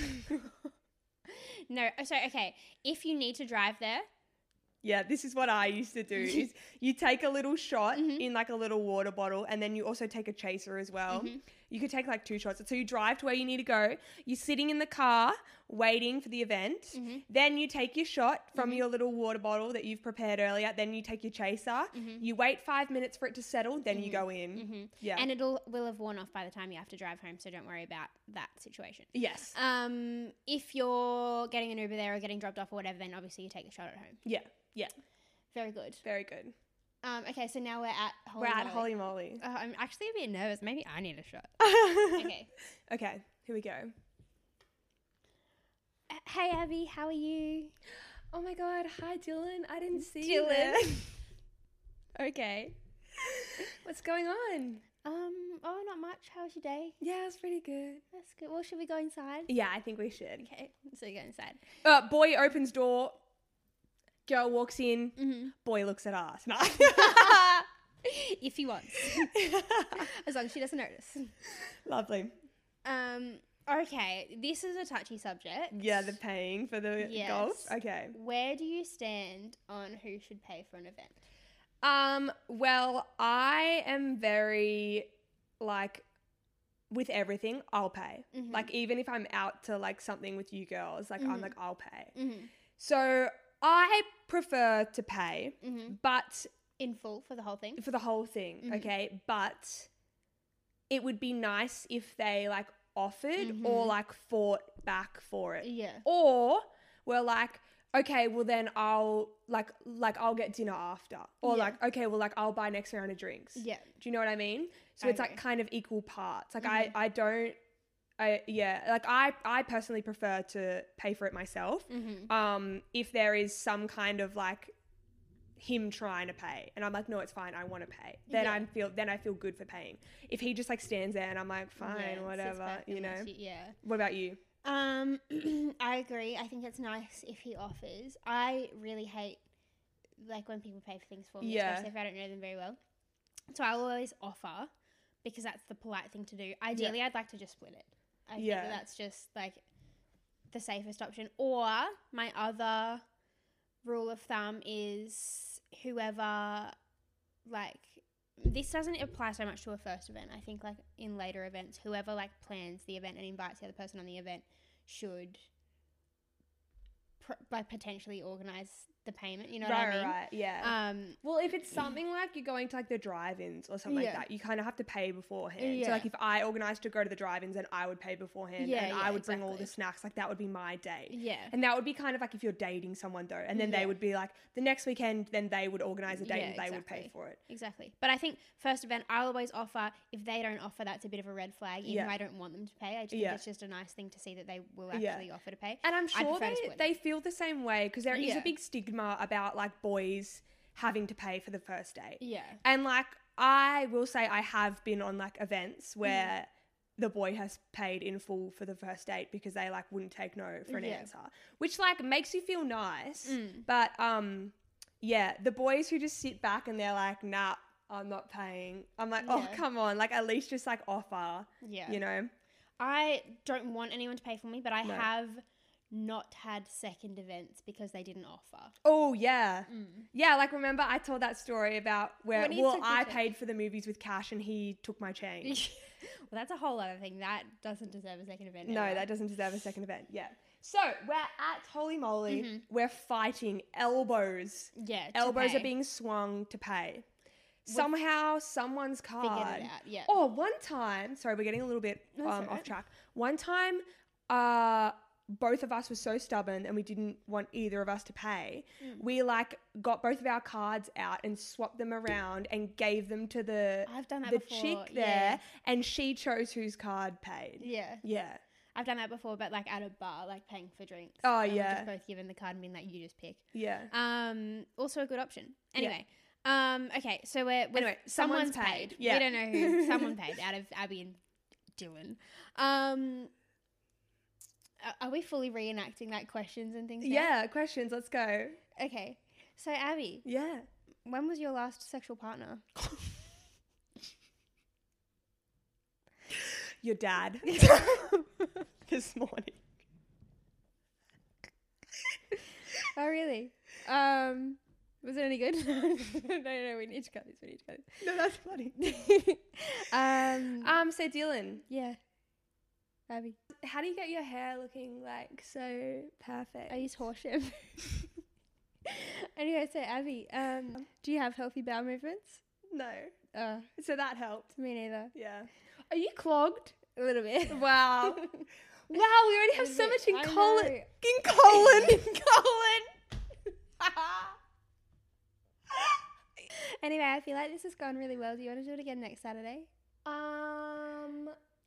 No. So, okay. If you need to drive there, Yeah, this is what I used to do. Is you take a little shot in like a little water bottle, and then you also take a chaser as well. You could take like two shots. So you drive to where you need to go. You're sitting in the car waiting for the event. Then you take your shot from your little water bottle that you've prepared earlier. Then you take your chaser. You wait five minutes for it to settle. Then you go in. Yeah. and it'll will have worn off by the time you have to drive home, so don't worry about that situation. yes. Um, if you're getting an Uber there or getting dropped off or whatever, then obviously you take the shot at home. Yeah. Yeah. Very good. Very good. Um, okay, so now we're at Holy We're at Moly. Holy Moly. Uh, I'm actually a bit nervous. Maybe I need a shot. Okay. Okay. Here we go. Uh, Hey, Abby, how are you? Oh my God. Hi, Dylan. I didn't see Dylan. you there. Okay. What's going on? Um, oh, not much. How was your day? Yeah, it's pretty good. That's good. Well, should we go inside? Yeah, I think we should. Okay, so you go inside. Uh, boy opens door. Girl walks in. Mm-hmm. Boy looks at us. No. If he wants. As long as she doesn't notice. Lovely. Um, okay, this is a touchy subject. Yeah, the paying for the Yes. golf. Okay. Where do you stand on who should pay for an event? Um, well, I am very like with everything, I'll pay. Mm-hmm. Like even if I'm out to like something with you girls, like I'm like, I'll pay. Mm-hmm. So I prefer to pay, Mm-hmm. but In full for the whole thing? for the whole thing, Mm-hmm. okay? But it would be nice if they like offered Mm-hmm. or like fought back for it. Yeah. Or we're like, okay, well then I'll like like I'll get dinner after. Or Yeah. like, okay, well like I'll buy next round of drinks. Yeah. Do you know what I mean? So I it's like agree. kind of equal parts. Like Mhm. I I don't I yeah, like I I personally prefer to pay for it myself. Mm-hmm. Um if there is some kind of like him trying to pay and I'm like, no, it's fine, I want to pay. Then Yeah. I'm feel then I feel good for paying. If he just like stands there and I'm like, fine, Yeah, sits whatever, back you and know. lets you- yeah. What about you? Um, I agree. I think it's nice if he offers. I really hate like when people pay for things for me, Yeah. especially if I don't know them very well. So I'll always offer because that's the polite thing to do. Ideally, I'd like to just split it. I Yeah. think that that's just like the safest option. Or my other rule of thumb is whoever like this doesn't apply so much to a first event. I think like in later events, whoever like plans the event and invites the other person on the event should pr- like potentially organize the payment. You know right, what I mean? right, yeah. Um, Well, if it's something like you're going to like the drive-ins or something Yeah. like that, you kind of have to pay beforehand. Yeah. So like if I organised to go to the drive-ins, then I would pay beforehand Yeah, and yeah, I would bring all the exactly. snacks. Like that would be my day. yeah. And that would be kind of like if you're dating someone though, and then Yeah. they would be like the next weekend, then they would organise a date Yeah, and they would pay exactly. for it. Exactly. But I think first event, I'll always offer. If they don't offer, that's a bit of a red flag. Even Yeah. though I don't want them to pay. I just think Yeah. it's just a nice thing to see that they will Yeah. actually offer to pay. And I'm I'd sure prefer to they, split it. they feel the same way because there is Yeah. a big stigma about like boys having to pay for the first date. Yeah. And like I will say I have been on like events Mm-hmm. where the boy has paid in full for the first date because they like wouldn't take no for an Yeah. answer, which like makes you feel nice. Mm. But um Yeah, the boys who just sit back and they're like, nah, I'm not paying. I'm like, oh, Yeah. come on. Like, at least just, like, offer, Yeah. you know? I don't want anyone to pay for me, but I No. have not had second events because they didn't offer. Oh, yeah. Yeah, like, remember I told that story about where, When he well, took the I check. paid for the movies with cash and he took my change. Well, that's a whole other thing. That doesn't deserve a second event. No, ever. that doesn't deserve a second event. Yeah. So, we're at Holy Moly. We're fighting elbows. Yeah, to Elbows pay. are being swung to pay. Somehow, someone's card. Figured it out, yeah. Oh, one time, sorry, we're getting a little bit That's um, all off right. track. One time, uh, both of us were so stubborn and we didn't want either of us to pay. Mm. We like got both of our cards out and swapped them around and gave them to the I've done that the before, chick yeah. there, and she chose whose card paid. Yeah. Yeah. I've done that before, but like at a bar, like paying for drinks. Oh, And we've yeah. just both given the card and been like, you just pick. Yeah. Um, also a good option. Anyway. Um, okay, so we're, we're Anyway, someone's, someone's paid. paid. Yeah. We don't know who. Someone paid out of Abby and Dylan. Um, a- are we fully reenacting like questions and things? now? Yeah. Questions. Let's go. Okay. So Abby, Yeah. when was your last sexual partner? Your dad. This morning. Oh, really? Um, was it any good? no, no, we need to cut this. We need to cut No, that's funny. this. um, Um. So Dylan, yeah. Abby, how do you get your hair looking like so perfect? I use horse shampoo. Anyway, so Abby, um, do you have healthy bowel movements? No. Uh, So that helped. me neither. Yeah. Are you clogged? A little bit. Wow. Wow. We already have so much in I colon. know. In colon. colon. Anyway, I feel like this has gone really well. Do you want to do it again next Saturday? um.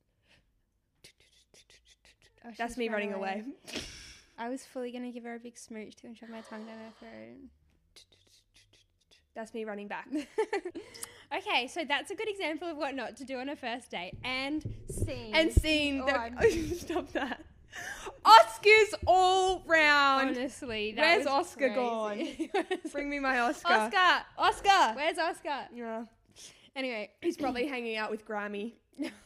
Oh, she's That's me run running away. I was fully going to give her a big smooch too and shove my tongue down her throat. That's me running back. Okay, so that's a good example of what not to do on a first date. And scene. And scene. Oh, that- I'm- Stop that. Oscars all round. Honestly, that Where's was Oscar crazy. Bring me my Oscar. Oscar! Oscar. Where's Oscar? Yeah. Anyway, He's probably hanging out with Grammy.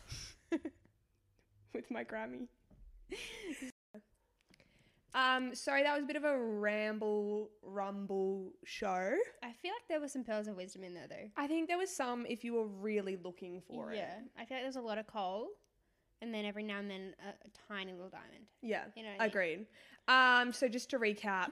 With my Grammy. Um, sorry, that was a bit of a ramble, rumble show. I feel like there were some pearls of wisdom in there though. I think there was some if you were really looking for yeah, it. I feel like there's a lot of coal, and then every now and then a, a tiny little diamond. Yeah, You know what I mean? agreed. Um, so just to recap,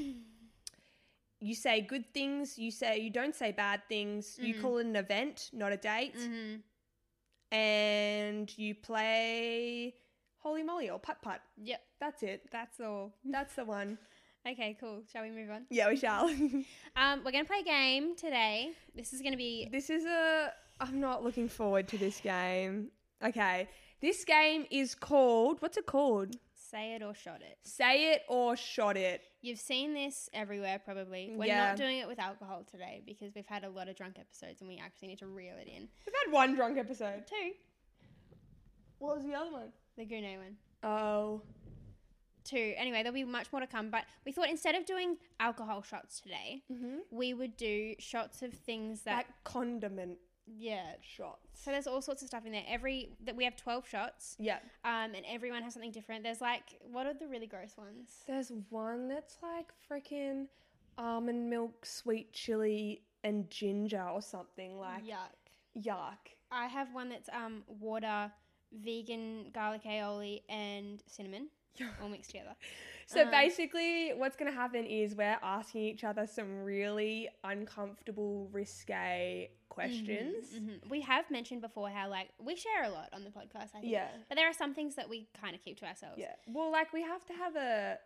you say good things, you say you don't say bad things, you Mhm. call it an event, not a date, Mm-hmm. and you play Holy Moly or Putt Putt. Yep, That's it. that's all. That's the one. Okay, cool. Shall we move on? Yeah, we shall. Um, we're gonna play a game today. This is gonna be This is a... I'm not looking forward to this game. Okay. This game is called... What's it called? say it or shot it. Say it or shot it. You've seen this everywhere probably. We're Yeah. not doing it with alcohol today because we've had a lot of drunk episodes and we actually need to reel it in. We've had one drunk episode. Two, What was the other one? the Gune one. Oh. Two. Anyway, there'll be much more to come, but we thought instead of doing alcohol shots today, Mm-hmm. we would do shots of things that Like condiment yeah. shots. So there's all sorts of stuff in there. Every that we have twelve shots, Yeah. um, and everyone has something different. There's like, what are the really gross ones? There's one that's like freaking almond milk, sweet chili, and ginger or something. Like, Yuck. yuck. I have one that's um water, vegan garlic aioli, and cinnamon all mixed together. So Um, basically, what's going to happen is we're asking each other some really uncomfortable, risque questions. Mhm. We have mentioned before how like we share a lot on the podcast. I think. Yeah. But there are some things that we kind of keep to ourselves. Yeah. Well, like we have to have a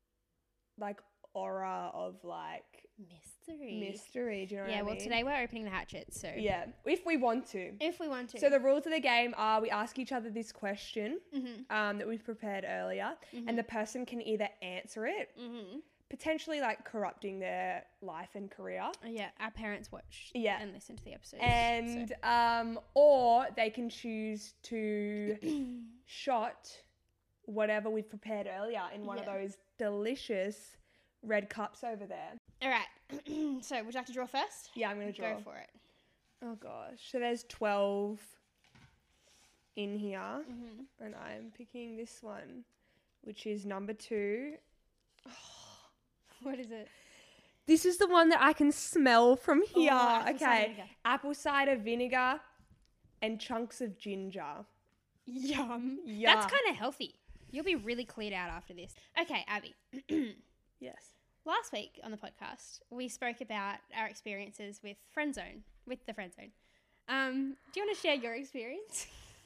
like aura of like Mystery. mystery. Do you know yeah. what I Well, mean? today we're opening the hatchets, so Yeah, if we want to. if we want to. So the rules of the game are we ask each other this question Mhm. um, that we've prepared earlier, and the person can either answer it, Mhm. potentially like corrupting their life and career, Yeah, our parents watch Yeah. and listen to the episodes. and so. um, or they can choose to shot whatever we've prepared earlier in one of Yeah. those delicious red cups over there. All right. So, would you like to draw first? Yeah, I'm going to draw. Go for it. Oh, gosh. So there's twelve in here. Mm-hmm. And I'm picking this one, which is number two. What is it? This is the one that I can smell from here. Oh, apple cider okay. vinegar. Apple cider vinegar and chunks of ginger. Yum. Yeah. That's kind of healthy. You'll be really cleared out after this. Okay, Abby. Yes. Last week on the podcast, we spoke about our experiences with friend zone, with the friend zone. Um, do you want to share your experience?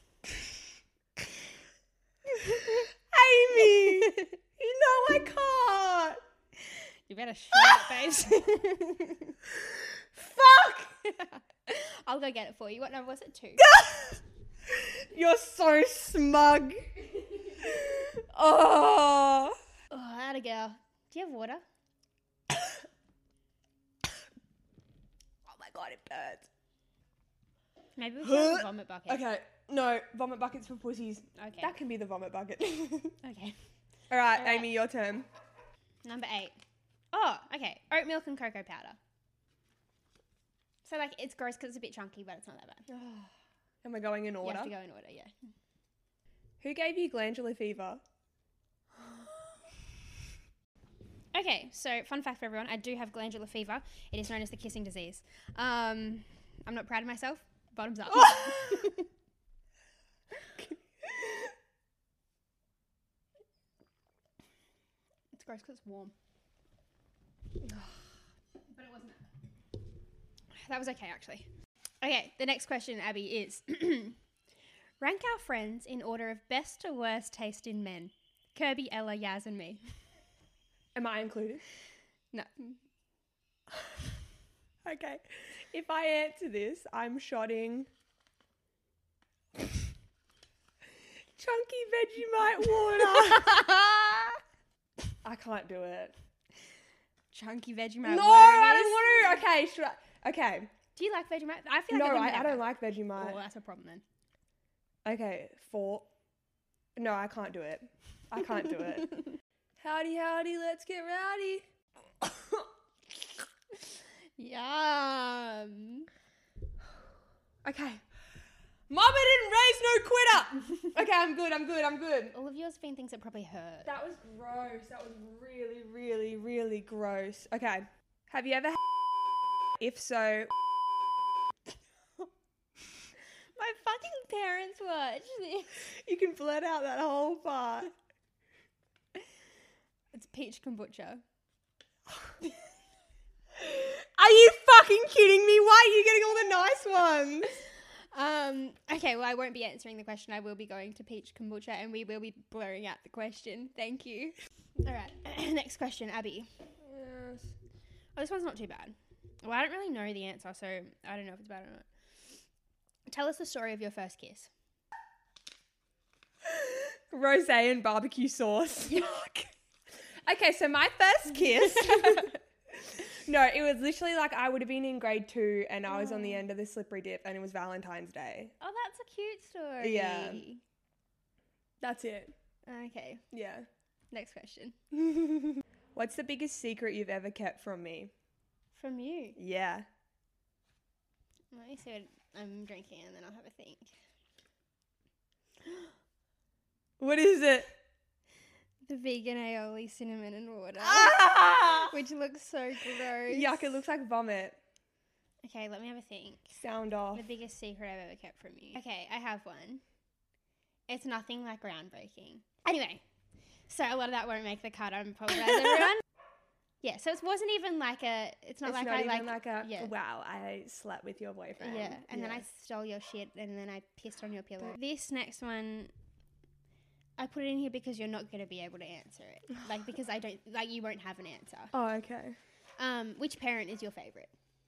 Amy! You know I can't! You better shut up, babes. Fuck! I'll go get it for you. What number was it? Two. You're so smug. Oh. Oh, atta girl. Do you have water? Oh my god, it burns. Maybe we should have a vomit bucket. Okay, no, vomit buckets for pussies. Okay. That can be the vomit bucket. Okay. All right, All right. Amy, your turn. Number eight. Oh, okay. Oat milk and cocoa powder. So, like, it's gross because it's a bit chunky, but it's not that bad. Am I going in You order? have to go in order, yeah. Who gave you glandular fever? Okay, so fun fact for everyone, I do have glandular fever. It is known as the kissing disease. Um, I'm not proud of myself. Bottoms up. It's gross because it's warm. But it wasn't that. That was okay, actually. Okay, the next question, Abby, is rank our friends in order of best to worst taste in men. Kirby, Ella, Yaz, and me. Am I included? No. Okay. If I answer this, I'm shotting chunky Vegemite water. I can't do it. Chunky Vegemite. No, water it I is. don't want to. Okay, should I? Okay. Do you like Vegemite? I feel No, like I, I, I don't like Vegemite. Oh, that's a problem then. Okay, four. No, I can't do it. I can't do it. Howdy, howdy, let's get rowdy. Yum. Okay. Mama didn't raise no quitter. Okay, I'm good, I'm good, I'm good. All of yours have been things that probably hurt. That was gross. That was really, really, really gross. Okay. Have you ever had if so, My fucking parents watch this. you can blurt out that whole part. It's peach kombucha. Are you fucking kidding me? Why are you getting all the nice ones? Um, okay, well, I won't be answering the question. I will be going to peach kombucha and we will be blurring out the question. Thank you. All right, next question, Abby. Yes. Oh, this one's not too bad. Well, I don't really know the answer, so I don't know if it's bad or not. Tell us the story of your first kiss. Rosé and barbecue sauce. Yuck. Okay, so my first kiss. No, it was literally like I would have been in grade two and I was on the end of the slippery dip and it was Valentine's Day. Oh, that's a cute story. Yeah. That's it. Okay, Yeah. next question. What's the biggest secret you've ever kept from me? From you. Yeah. Let me see what I'm drinking and then I'll have a think. What is it? The vegan aioli cinnamon and water. Ah! Which looks so gross. Yuck, it looks like vomit. Okay, let me have a think. Sound off. The biggest secret I've ever kept from you. Okay, I have one. It's nothing like groundbreaking. Anyway, so a lot of that won't make the cut. I apologize, everyone. Yeah, so it wasn't even like a. It's not It's like not I even like. like a, yeah. wow, I slept with your boyfriend. Yeah, and then Yeah. I stole your shit, and then I pissed on your pillow. This next one, I put it in here because you're not going to be able to answer it. Like, because I don't, like, you won't have an answer. Oh, okay. Um, which parent is your favourite?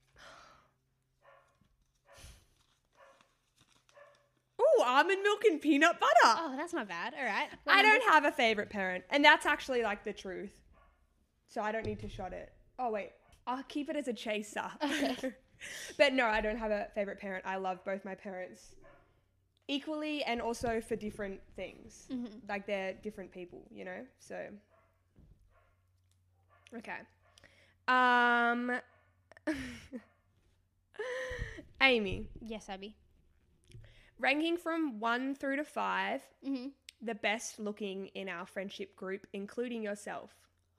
Ooh, almond milk and peanut butter. Oh, that's not bad. All right. I don't have a favorite parent, and that's actually like the truth. So I don't need to shot it. Oh wait, I'll keep it as a chaser. Okay. But no, I don't have a favorite parent. I love both my parents equally, and also for different things. Mhm. Like they're different people, you know. So Okay. Um, Amy, Yes, Abby. ranking from one through to five, Mm-hmm. the best looking in our friendship group, including yourself.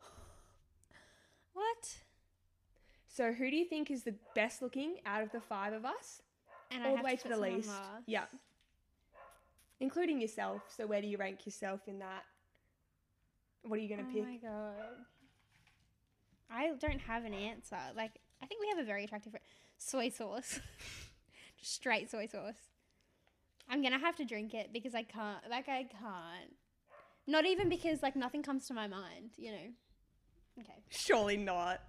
What? So who do you think is the best looking out of the five of us? And All I the have way to to put the someone least. last. Yeah. Including yourself. So where do you rank yourself in that? What are you going to Oh pick? my god. I don't have an answer. Like, I think we have a very attractive fr- soy sauce. Just straight soy sauce. I'm gonna have to drink it because I can't. Like, I can't. Not even because, like, nothing comes to my mind, you know. Okay. Surely not.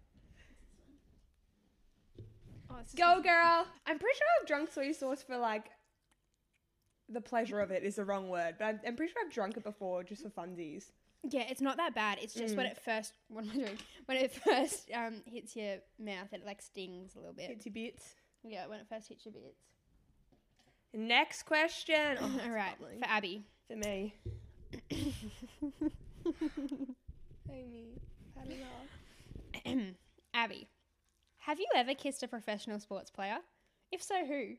Oh, it's just Go, girl. I'm pretty sure I've drunk soy sauce for like the pleasure of it is the wrong word, but I'm, I'm pretty sure I've drunk it before just for funsies. Yeah, it's not that bad. It's just when Mm. it first. What am I doing? When it first um hits your mouth, it like stings a little bit. Hits your bits. Yeah, when it first hits your bits. Next question. Oh, All right, bubbling. for Abby. For me. Amy, had enough. Abby, have you ever kissed a professional sports player? If so, who?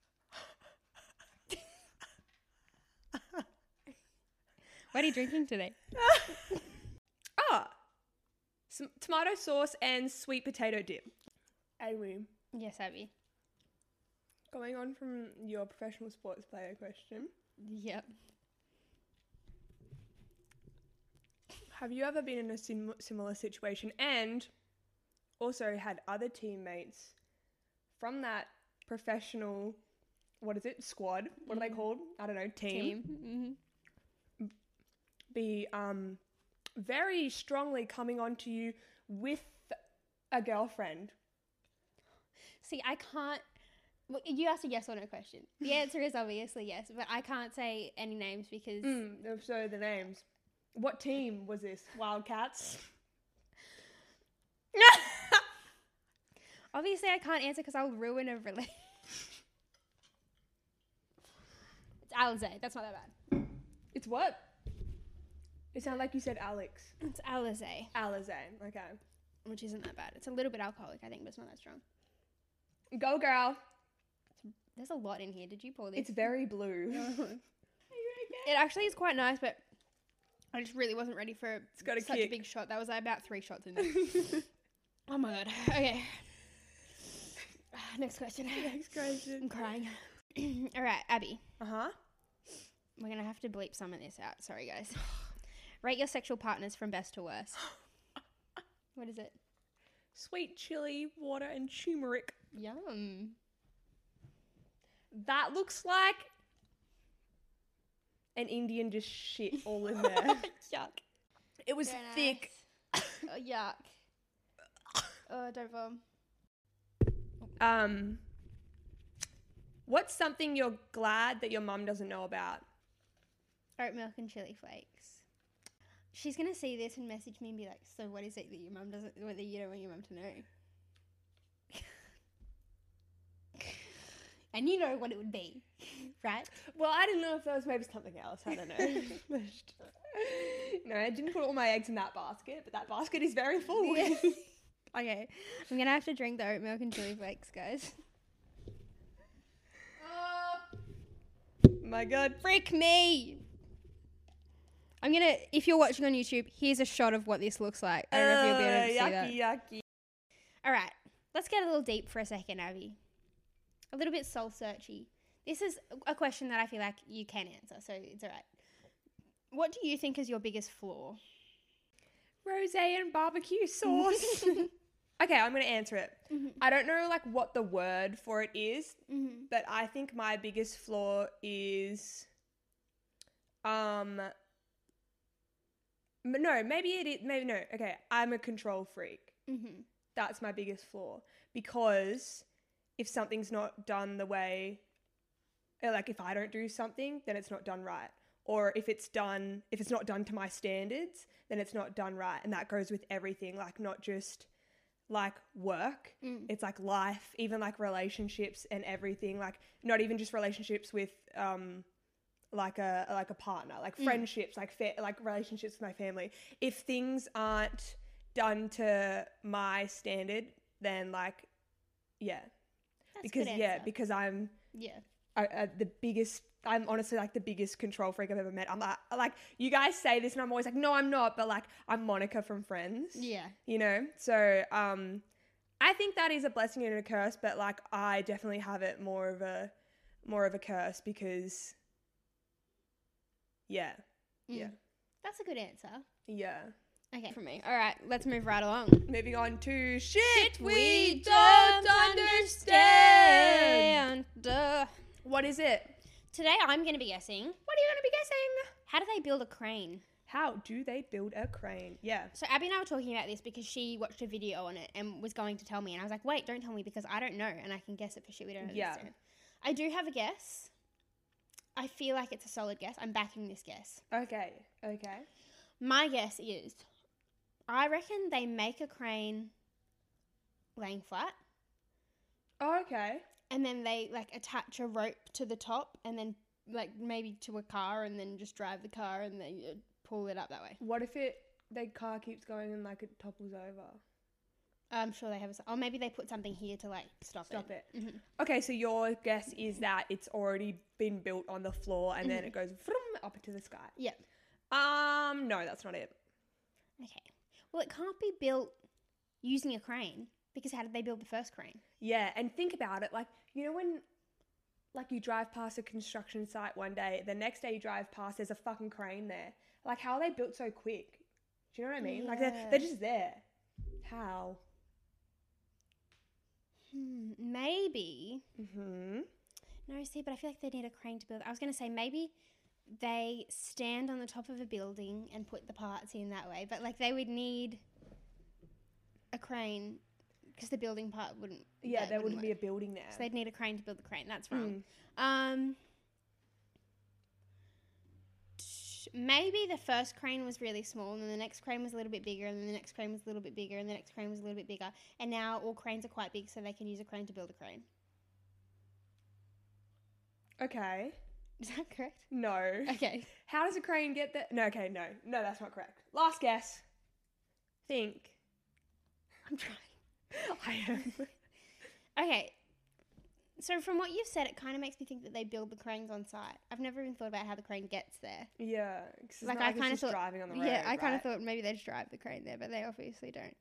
What are you drinking today? Ah, some tomato sauce and sweet potato dip. Amy, Yes, Abby. going on from your professional sports player question, Yep. have you ever been in a sim- similar situation and also had other teammates from that professional, what is it, squad? What are they called? I don't know, team. Team. Mm-hmm. Be um, very strongly coming on to you with a girlfriend. See, I can't. Well, you asked a yes or no question. The answer is obviously yes, but I can't say any names because Mm, so the names. What team was this? Wildcats? obviously I can't answer because I'll ruin a relationship. It's Alizé. That's not that bad. It's what? It sounded like you said Alex. It's Alizé, Alizé. Okay. which isn't that bad. It's a little bit alcoholic, I think, but it's not that strong. Go, girl. There's a lot in here. Did you pour this? It's very blue. It actually is quite nice, but I just really wasn't ready for It's got a such kick. a big shot. That was about three shots in there. Oh my god. Okay. Next question. Next question. I'm crying. All right, Abby. Uh-huh. We're going to have to bleep some of this out. Sorry, guys. Rate your sexual partners from best to worst. What is it? Sweet chili, water, and turmeric. Yum. That looks like an Indian just shit all in there. Yuck. It was Very thick. nice. Oh, yuck. Oh, don't vom. Um, what's something you're glad that your mum doesn't know about? Oat milk and chili flakes. She's going to see this and message me and be like, so what is it that your mum doesn't, what that you don't want your mum to know? And you know what it would be, right? Well, I didn't know if there was maybe something else. I don't know. No, I didn't put all my eggs in that basket, but that basket is very full. Yeah. Okay, I'm going to have to drink the oat milk and chili flakes, guys. My God. Frick me! I'm going to, if you're watching on YouTube, here's a shot of what this looks like. I don't know if you'll be able to see that. yucky, yucky. All right, let's get a little deep for a second, Abby. A little bit soul-searchy. This is a question that I feel like you can answer, so it's all right. What do you think is your biggest flaw? Rosé and barbecue sauce. Okay, I'm going to answer it. Mm-hmm. I don't know like what the word for it is, Mm-hmm. but I think my biggest flaw is um m- no, maybe it is, maybe no. Okay, I'm a control freak. Mm-hmm. That's my biggest flaw because if something's not done the way, or like if I don't do something, then it's not done right. Or if it's done, if it's not done to my standards, then it's not done right. And that goes with everything, like not just like work, Mm. it's like life, even like relationships and everything, like not even just relationships with um like a like a partner, like friendships, like fa- like relationships with my family. If things aren't done to my standard, then like, yeah. That's Because, a good yeah, answer. because I'm Yeah. uh, uh, the biggest, I'm honestly like the biggest control freak I've ever met. I'm like, like, you guys say this and I'm always like, no, I'm not. But like, I'm Monica from Friends. Yeah. You know? So, um, I think that is a blessing and a curse, but like, I definitely have it more of a, more of a curse because, yeah. Mm. Yeah. That's a good answer. Yeah. Okay. For me. All right, let's move right along. Moving on to shit we, We don't don't understand. Duh. What is it? Today I'm going to be guessing, What are you going to be guessing? how do they build a crane? How do they build a crane? Yeah. So Abby and I were talking about this because she watched a video on it and was going to tell me. And I was like, wait, don't tell me because I don't know. And I can guess it for shit we don't Yeah. understand. I do have a guess. I feel like it's a solid guess. I'm backing this guess. Okay. Okay. My guess is, I reckon they make a crane laying flat. Oh, okay. And then they like attach a rope to the top and then like maybe to a car and then just drive the car and then uh, pull it up that way. What if it the car keeps going and like it topples over? I'm sure they have a, or maybe they put something here to like stop, Stop it. it. Mhm. Okay, so your guess is that it's already been built on the floor and then it goes vroom, up into the sky. Yeah. Um, no, that's not it. Okay. Well, it can't be built using a crane because how did they build the first crane? Yeah, and think about it, like, you know when like you drive past a construction site one day, the next day you drive past, there's a fucking crane there. Like, how are they built so quick? Do you know what I mean? Like, they're, Yeah. they're just there. How? Hmm, maybe. Mm-hmm. No, see, but I feel like they need a crane to build. I was going to say maybe they stand on the top of a building and put the parts in that way, but like they would need a crane because the building part wouldn't. Yeah, that there wouldn't be a work. building there. So they'd need a crane to build the crane. That's wrong. Mm. Um, t- maybe the first crane was really small, and then the next crane was a little bit bigger, and then the next crane was a little bit bigger, and the next crane was a little bit bigger, and now all cranes are quite big, so they can use a crane to build a crane. Okay. Is that correct? No. Okay. How does a crane get there? No, okay, no. No, that's not correct. Last guess. Think. I'm trying. I am. Okay. So from what you've said, it kind of makes me think that they build the cranes on site. I've never even thought about how the crane gets there. Yeah. 'Cause it's Like, not I it's kinda just thought- driving on the road, Yeah, I kind right? of thought maybe they just drive the crane there, but they obviously don't.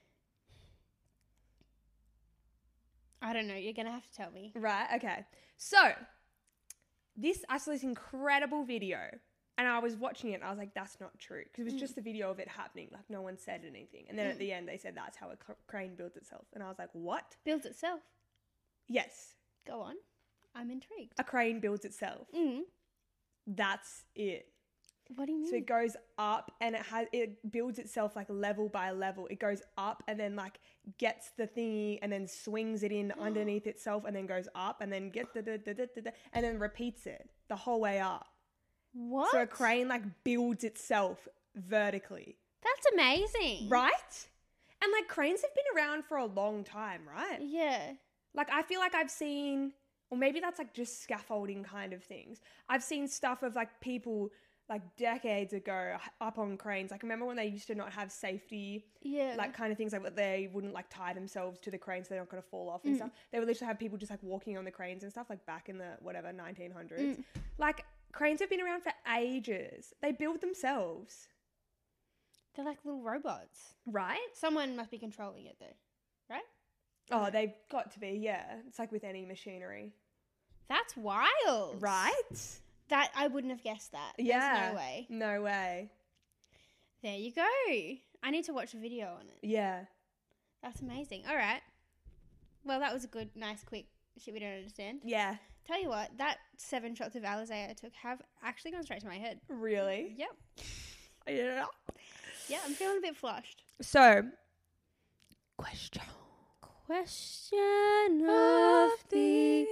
I don't know. You're going to have to tell me. Right, okay. So, this, I saw this incredible video, and I was watching it, and I was like, that's not true. Because it was Mm. just a video of it happening. Like, no one said anything. And then at Mm. the end, they said that's how a cr- crane builds itself. And I was like, what? Builds itself. Yes. Go on. I'm intrigued. A crane builds itself. Mm. That's it. What do you mean? So it goes up and it has it builds itself like level by level. It goes up and then like gets the thingy and then swings it in underneath itself and then goes up and then get the da, da, da, da, da, and then repeats it the whole way up. What? So a crane like builds itself vertically, That's amazing. right? And like cranes have been around for a long time, right? Yeah. Like I feel like I've seen, or maybe that's like just scaffolding kind of things. I've seen stuff of like people like decades ago up on cranes. Like remember when they used to not have safety, Yeah. like kind of things like they wouldn't like tie themselves to the cranes so they're not going to fall off and Mm. stuff. They would literally have people just like walking on the cranes and stuff like back in the whatever nineteen hundreds. Mm. Like cranes have been around for ages. They build themselves, They're like little robots. right? Someone must be controlling it though, right? Oh, they've got to be, yeah. It's like with any machinery, That's wild. right? That I wouldn't have guessed that. There's Yeah. no way. No way. There you go. I need to watch a video on it. Yeah. That's amazing. All right. Well, that was a good, nice, quick shit we don't understand. Yeah. Tell you what, that seven shots of Alizé I took have actually gone straight to my head. Really? Yep. Yeah. Yeah, I'm feeling a bit flushed. So, question Question of the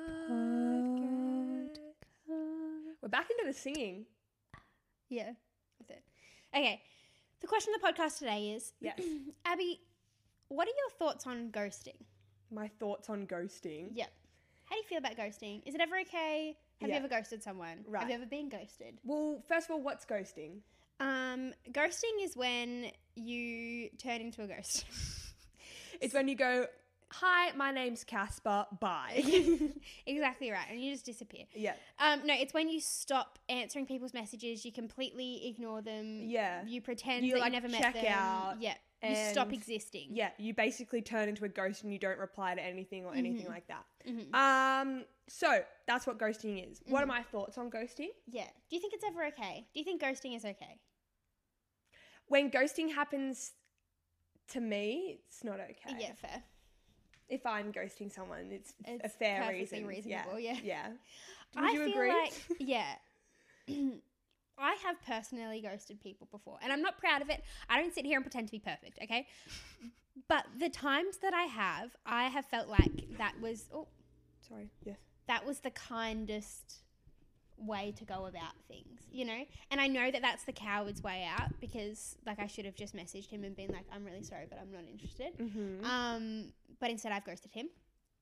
We're back into the singing. Yeah, that's it. Okay. The question of the podcast today is, Yes. Abby, what are your thoughts on ghosting? My thoughts on ghosting. Yep. How do you feel about ghosting? Is it ever okay? Have Yeah. you ever ghosted someone? Right. Have you ever been ghosted? Well, first of all, what's ghosting? Um, ghosting is when you turn into a ghost. It's when you go, hi, my name's Casper, bye. Exactly right. And you just disappear. Yeah. Um, no, it's when you stop answering people's messages, you completely ignore them. Yeah. You pretend You, that like, you never check met them. out Yeah. You stop and- existing. Yeah, you basically turn into a ghost and you don't reply to anything or anything like that. Mhm. Um, so that's what ghosting is. What are my thoughts on ghosting? Yeah. Do you think it's ever okay? Do you think ghosting is okay? When ghosting happens to me, it's not okay. Yeah, fair. If I'm ghosting someone, it's, a It's fair perfectly reason. reasonable, yeah. Yeah. Would I you feel agree? like, yeah. I have personally ghosted people before, and I'm not proud of it. I don't sit here and pretend to be perfect, okay? But the times that I have, I have felt like that was, oh, Sorry. Yes. that was the kindest way to go about things, you know? And I know that that's the coward's way out because, like, I should have just messaged him and been like, I'm really sorry, but I'm not interested. Mm-hmm. Um, but instead I've ghosted him.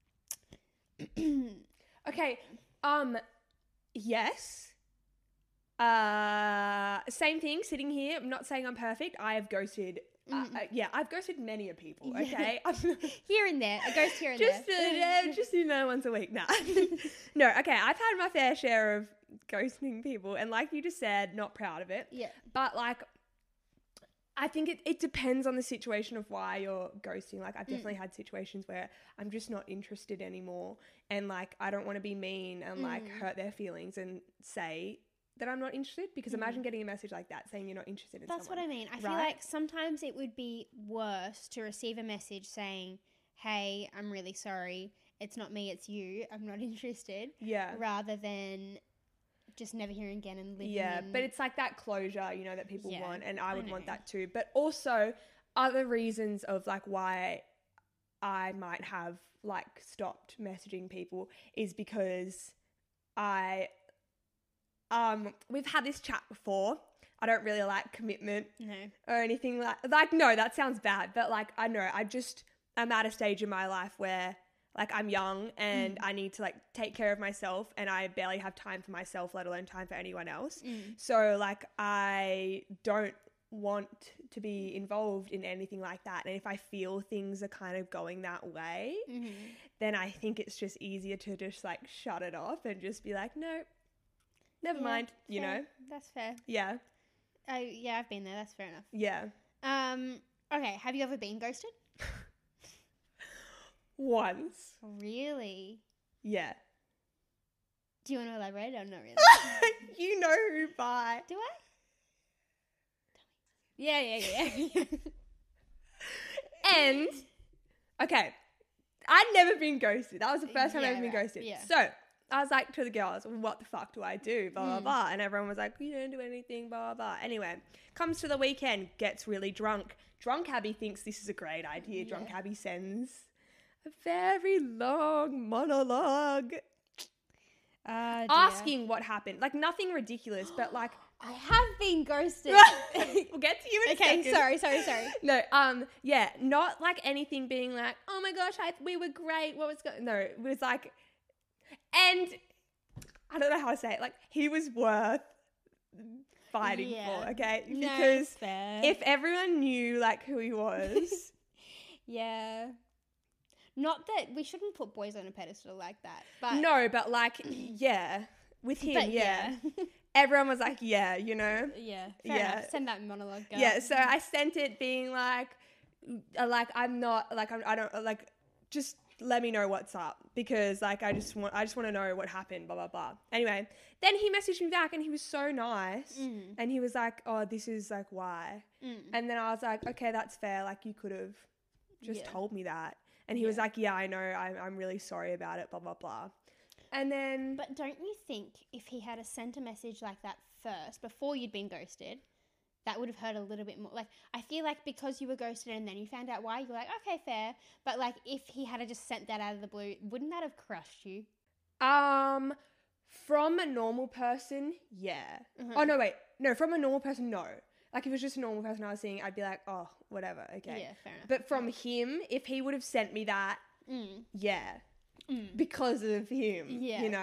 Okay. Um, yes. Uh, same thing. Sitting here, I'm not saying I'm perfect. I have ghosted. Uh, uh, yeah, I've ghosted many of people. Okay. Here and there, a ghost here and just, there. uh, just you know, once a week. Nah. No. Okay. I've had my fair share of ghosting people, and like you just said, not proud of it. Yeah. But like, I think it, it depends on the situation of why you're ghosting. Like, I've definitely had situations where I'm just not interested anymore, and like I don't want to be mean and like hurt their feelings and say that I'm not interested, because imagine getting a message like that saying you're not interested in That's someone. what I mean. I feel right? like sometimes it would be worse to receive a message saying, hey, I'm really sorry. It's not me, it's you. I'm not interested. Yeah. Rather than just never hearing again and living Yeah, in... but it's like that closure, you know, that people Yeah, want, and I I would want know. that too. But also other reasons of like why I might have like stopped messaging people is because I um we've had this chat before. I don't really like commitment No. or anything like like no, that sounds bad, but like I know I just I'm at a stage in my life where like I'm young and I need to like take care of myself, and I barely have time for myself, let alone time for anyone else. So like I don't want to be involved in anything like that. And if I feel things are kind of going that way, then I think it's just easier to just like shut it off and just be like, no, never Yeah, mind, you fair. know? That's fair. Yeah. I, yeah, I've been there. That's fair enough. Yeah. Um. Okay, have you ever been ghosted? Once. Really? Yeah. Do you want to elaborate or not really? You know who by. Do I? Yeah, yeah, yeah. And, okay, I'd never been ghosted. That was the first time Yeah, I've ever been right, ghosted. yeah. So I was like to the girls, what the fuck do I do? Blah, blah, blah. And everyone was like, you don't do anything, blah, blah, blah. Anyway, comes to the weekend, gets really drunk. Drunk Abby thinks this is a great idea. Drunk Abby sends a very long monologue Uh, asking what happened. Like nothing ridiculous, but like, I have been ghosted. we'll get to you in a Okay, second. sorry, sorry, sorry. No, um, yeah, not like anything being like, oh my gosh, I, we were great. What was going? No, it was like, and I don't know how to say it. Like he was worth fighting Yeah. for. Okay, No, because it's fair. if everyone knew like who he was, Yeah. Not that we shouldn't put boys on a pedestal like that, but no, but like, yeah, with him, but yeah. yeah, everyone was like, yeah, you know. yeah, fair Yeah. enough. Send that monologue, girl. Yeah, so I sent it being like, uh, like I'm not like I'm, I don't like just let me know what's up, because like I just want I just want to know what happened, blah blah blah. Anyway, then he messaged me back and he was so nice, Mm. and he was like, oh, this is like why, Mm. and then I was like, okay, that's fair. Like you could have just Yeah. told me that, and he was Yeah. like, yeah, I know, I'm I'm really sorry about it, blah blah blah, and then But don't you think if he had a sent a message like that first before you'd been ghosted, that would have hurt a little bit more? Like I feel like because you were ghosted and then you found out why, you're like, okay, fair. But like if he had just sent that out of the blue, wouldn't that have crushed you? Um, from a normal person, yeah. Mhm. Oh no, wait, no. From a normal person, no. Like if it was just a normal person I was seeing, I'd be like, oh, whatever, okay. Yeah, fair enough. But from him, if he would have sent me that, Mm. yeah, Mm. because of him, Yeah. you know.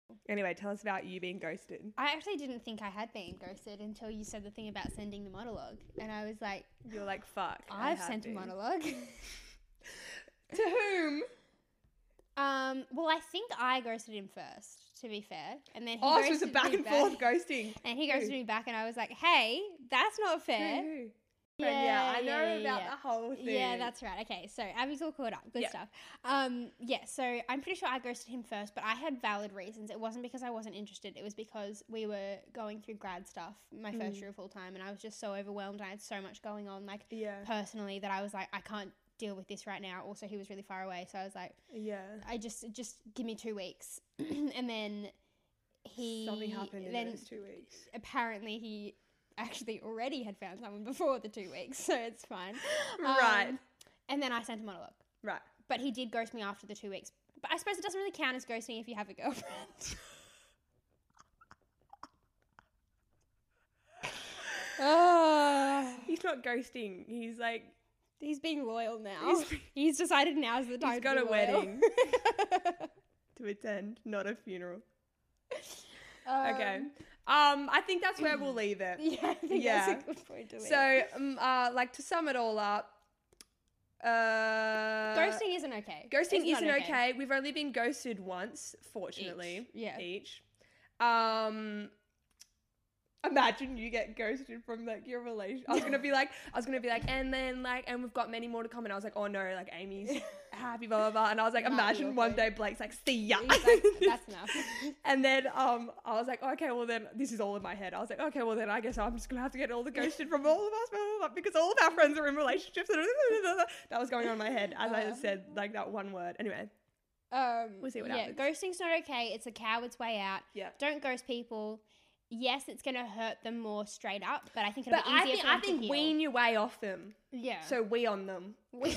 Anyway, tell us about you being ghosted. I actually didn't think I had been ghosted until you said the thing about sending the monologue. And I was like, You're like, fuck. I I've have sent to. a monologue. To whom? Um, well, I think I ghosted him first, to be fair. And then he Oh, so it was a ghosted back me and back. forth ghosting. And he ghosted Who? me back, and I was like, hey, that's not fair. Who, who? Yeah, yeah, I know yeah, yeah, about yeah. the whole thing. Yeah, that's right. Okay, so Abby's all caught up. Good Yeah. stuff. Um, yeah, so I'm pretty sure I ghosted him first, but I had valid reasons. It wasn't because I wasn't interested. It was because we were going through grad stuff, my Mm. first year of full time, and I was just so overwhelmed. I had so much going on, like Yeah. personally, that I was like, I can't deal with this right now. Also, he was really far away, so I was like, Yeah. I just just give me two weeks, and then he Something happened in then those two weeks. apparently he actually already had found someone before the two weeks, so it's fine. Right. Um, and then I sent a monologue. Right. But he did ghost me after the two weeks. But I suppose it doesn't really count as ghosting if you have a girlfriend. oh, He's not ghosting. He's like, he's being loyal now. He's- He's, decided now's the time he's to got be a loyal. wedding to attend, not a funeral. Um, Okay. Um, I think that's where we'll leave it. Yeah, I think Yeah. that's a good point to leave. So, um, uh, like to sum it all up, uh, ghosting isn't okay. Ghosting It's not isn't okay. We've only been ghosted once, fortunately. Each, yeah. Each. Um, imagine you get ghosted from like your relation. I was gonna be like, I was gonna be like, and then like, and we've got many more to come. And I was like, oh no, like Amy's happy, blah blah blah. And I was like, That'd be imagine one awkward. day Blake's like, see ya. He's like, that's enough. And then um, I was like, okay, well then, this is all in my head. I was like, okay, well then, I guess I'm just gonna have to get all the ghosted from all of us, blah, blah, blah, because all of our friends are in relationships. That was going on in my head as I Uh. said like that one word. Anyway, Um, We'll see what yeah, happens. ghosting's not okay. It's a coward's way out. yeah. Don't ghost people. Yes, it's gonna hurt them more straight up, but I think it'll But be I easier think for them I think to wean your way off them. heal. Yeah. So we on them. We-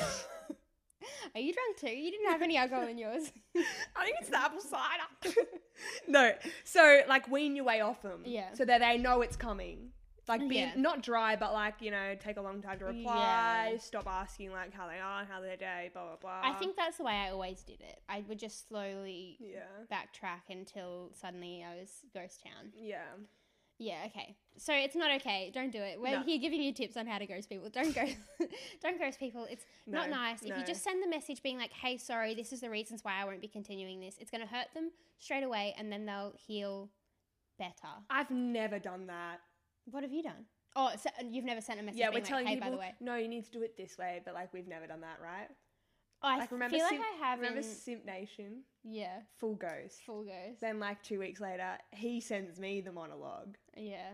Are you drunk too? You didn't have any alcohol in yours. I think it's the apple cider. No. So like wean your way off them. Yeah. So that they know it's coming. Like be Yeah. not dry, but like, you know, take a long time to reply. Yeah. Stop asking like how they are, how their day, blah blah blah. I think that's the way I always did it. I would just slowly Yeah. backtrack until suddenly I was ghost town. Yeah. Yeah, okay. So it's not okay. Don't do it. We're No. here giving you tips on how to ghost people. Don't go don't ghost people. It's not No, nice. If no. you just send the message being like, hey, sorry, this is the reasons why I won't be continuing this, it's gonna hurt them straight away and then they'll heal better. I've never done that. What have you done? Oh, so you've never sent a message Yeah, being we're like, telling hey, people, by the way. no, you need to do it this way, but like we've never done that, right? Oh, I Like remember feel Simp, like I haven't. remember Simp Nation? Yeah, Full ghost. full ghost. Then like two weeks later, he sends me the monologue. Yeah.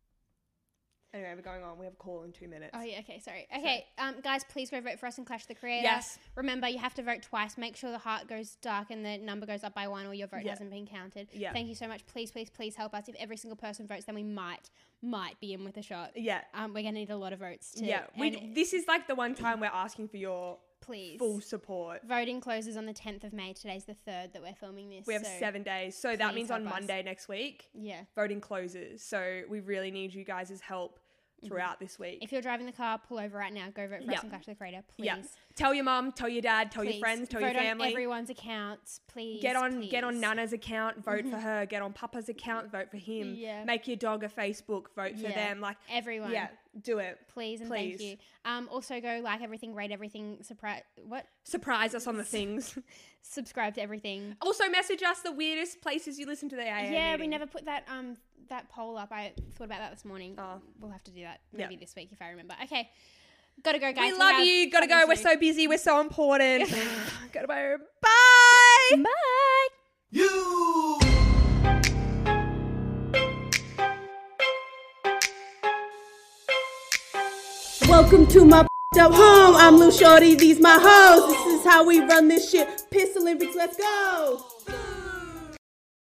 Anyway, we're going on. We have a call in two minutes. Oh yeah. Okay. Sorry. Okay, um, guys, please go vote for us in Clash the Creator. Yes. Remember, you have to vote twice. Make sure the heart goes dark and the number goes up by one, or your vote Yeah. hasn't been counted. Yeah. Thank you so much. Please, please, please help us. If every single person votes, then we might might be in with a shot. Yeah. Um, we're gonna need a lot of votes. To, Yeah. We, and this is like the one time we're asking for your please. full support. Voting closes on the tenth of May. Today's the third that we're filming this. We have so, seven days. So that please means on help us. Monday next week, Yeah. voting closes. So we really need you guys' help throughout this week. If you're driving the car, pull over right now. Go vote for Yeah. us in Clash the Creator, please. Yeah. Tell your mum, tell your dad, tell Please. your friends, tell vote your family. on everyone's accounts, please. Get on get on please. Nana's account, vote for her. Get on Papa's account, vote for him. Yeah. Make your dog a Facebook, vote for Yeah. them. Like Everyone. yeah, do it. Please and Please. thank you. Um, also go like everything, rate everything, surprise what? Surprise us on the things. Subscribe to everything. Also message us the weirdest places you listen to the A A yeah, we meeting. never put that um that poll up. I thought about that this morning. Oh. We'll have to do that Yeah. maybe this week if I remember. Okay. Gotta go, guys. We love have you. Gotta go. something We're to so busy. We're so important. Gotta go. Bye. do. Bye. You. Welcome to my up home. I'm Lil Shorty. These my hoes. This is how we run this shit. Piss Olympics. Let's go.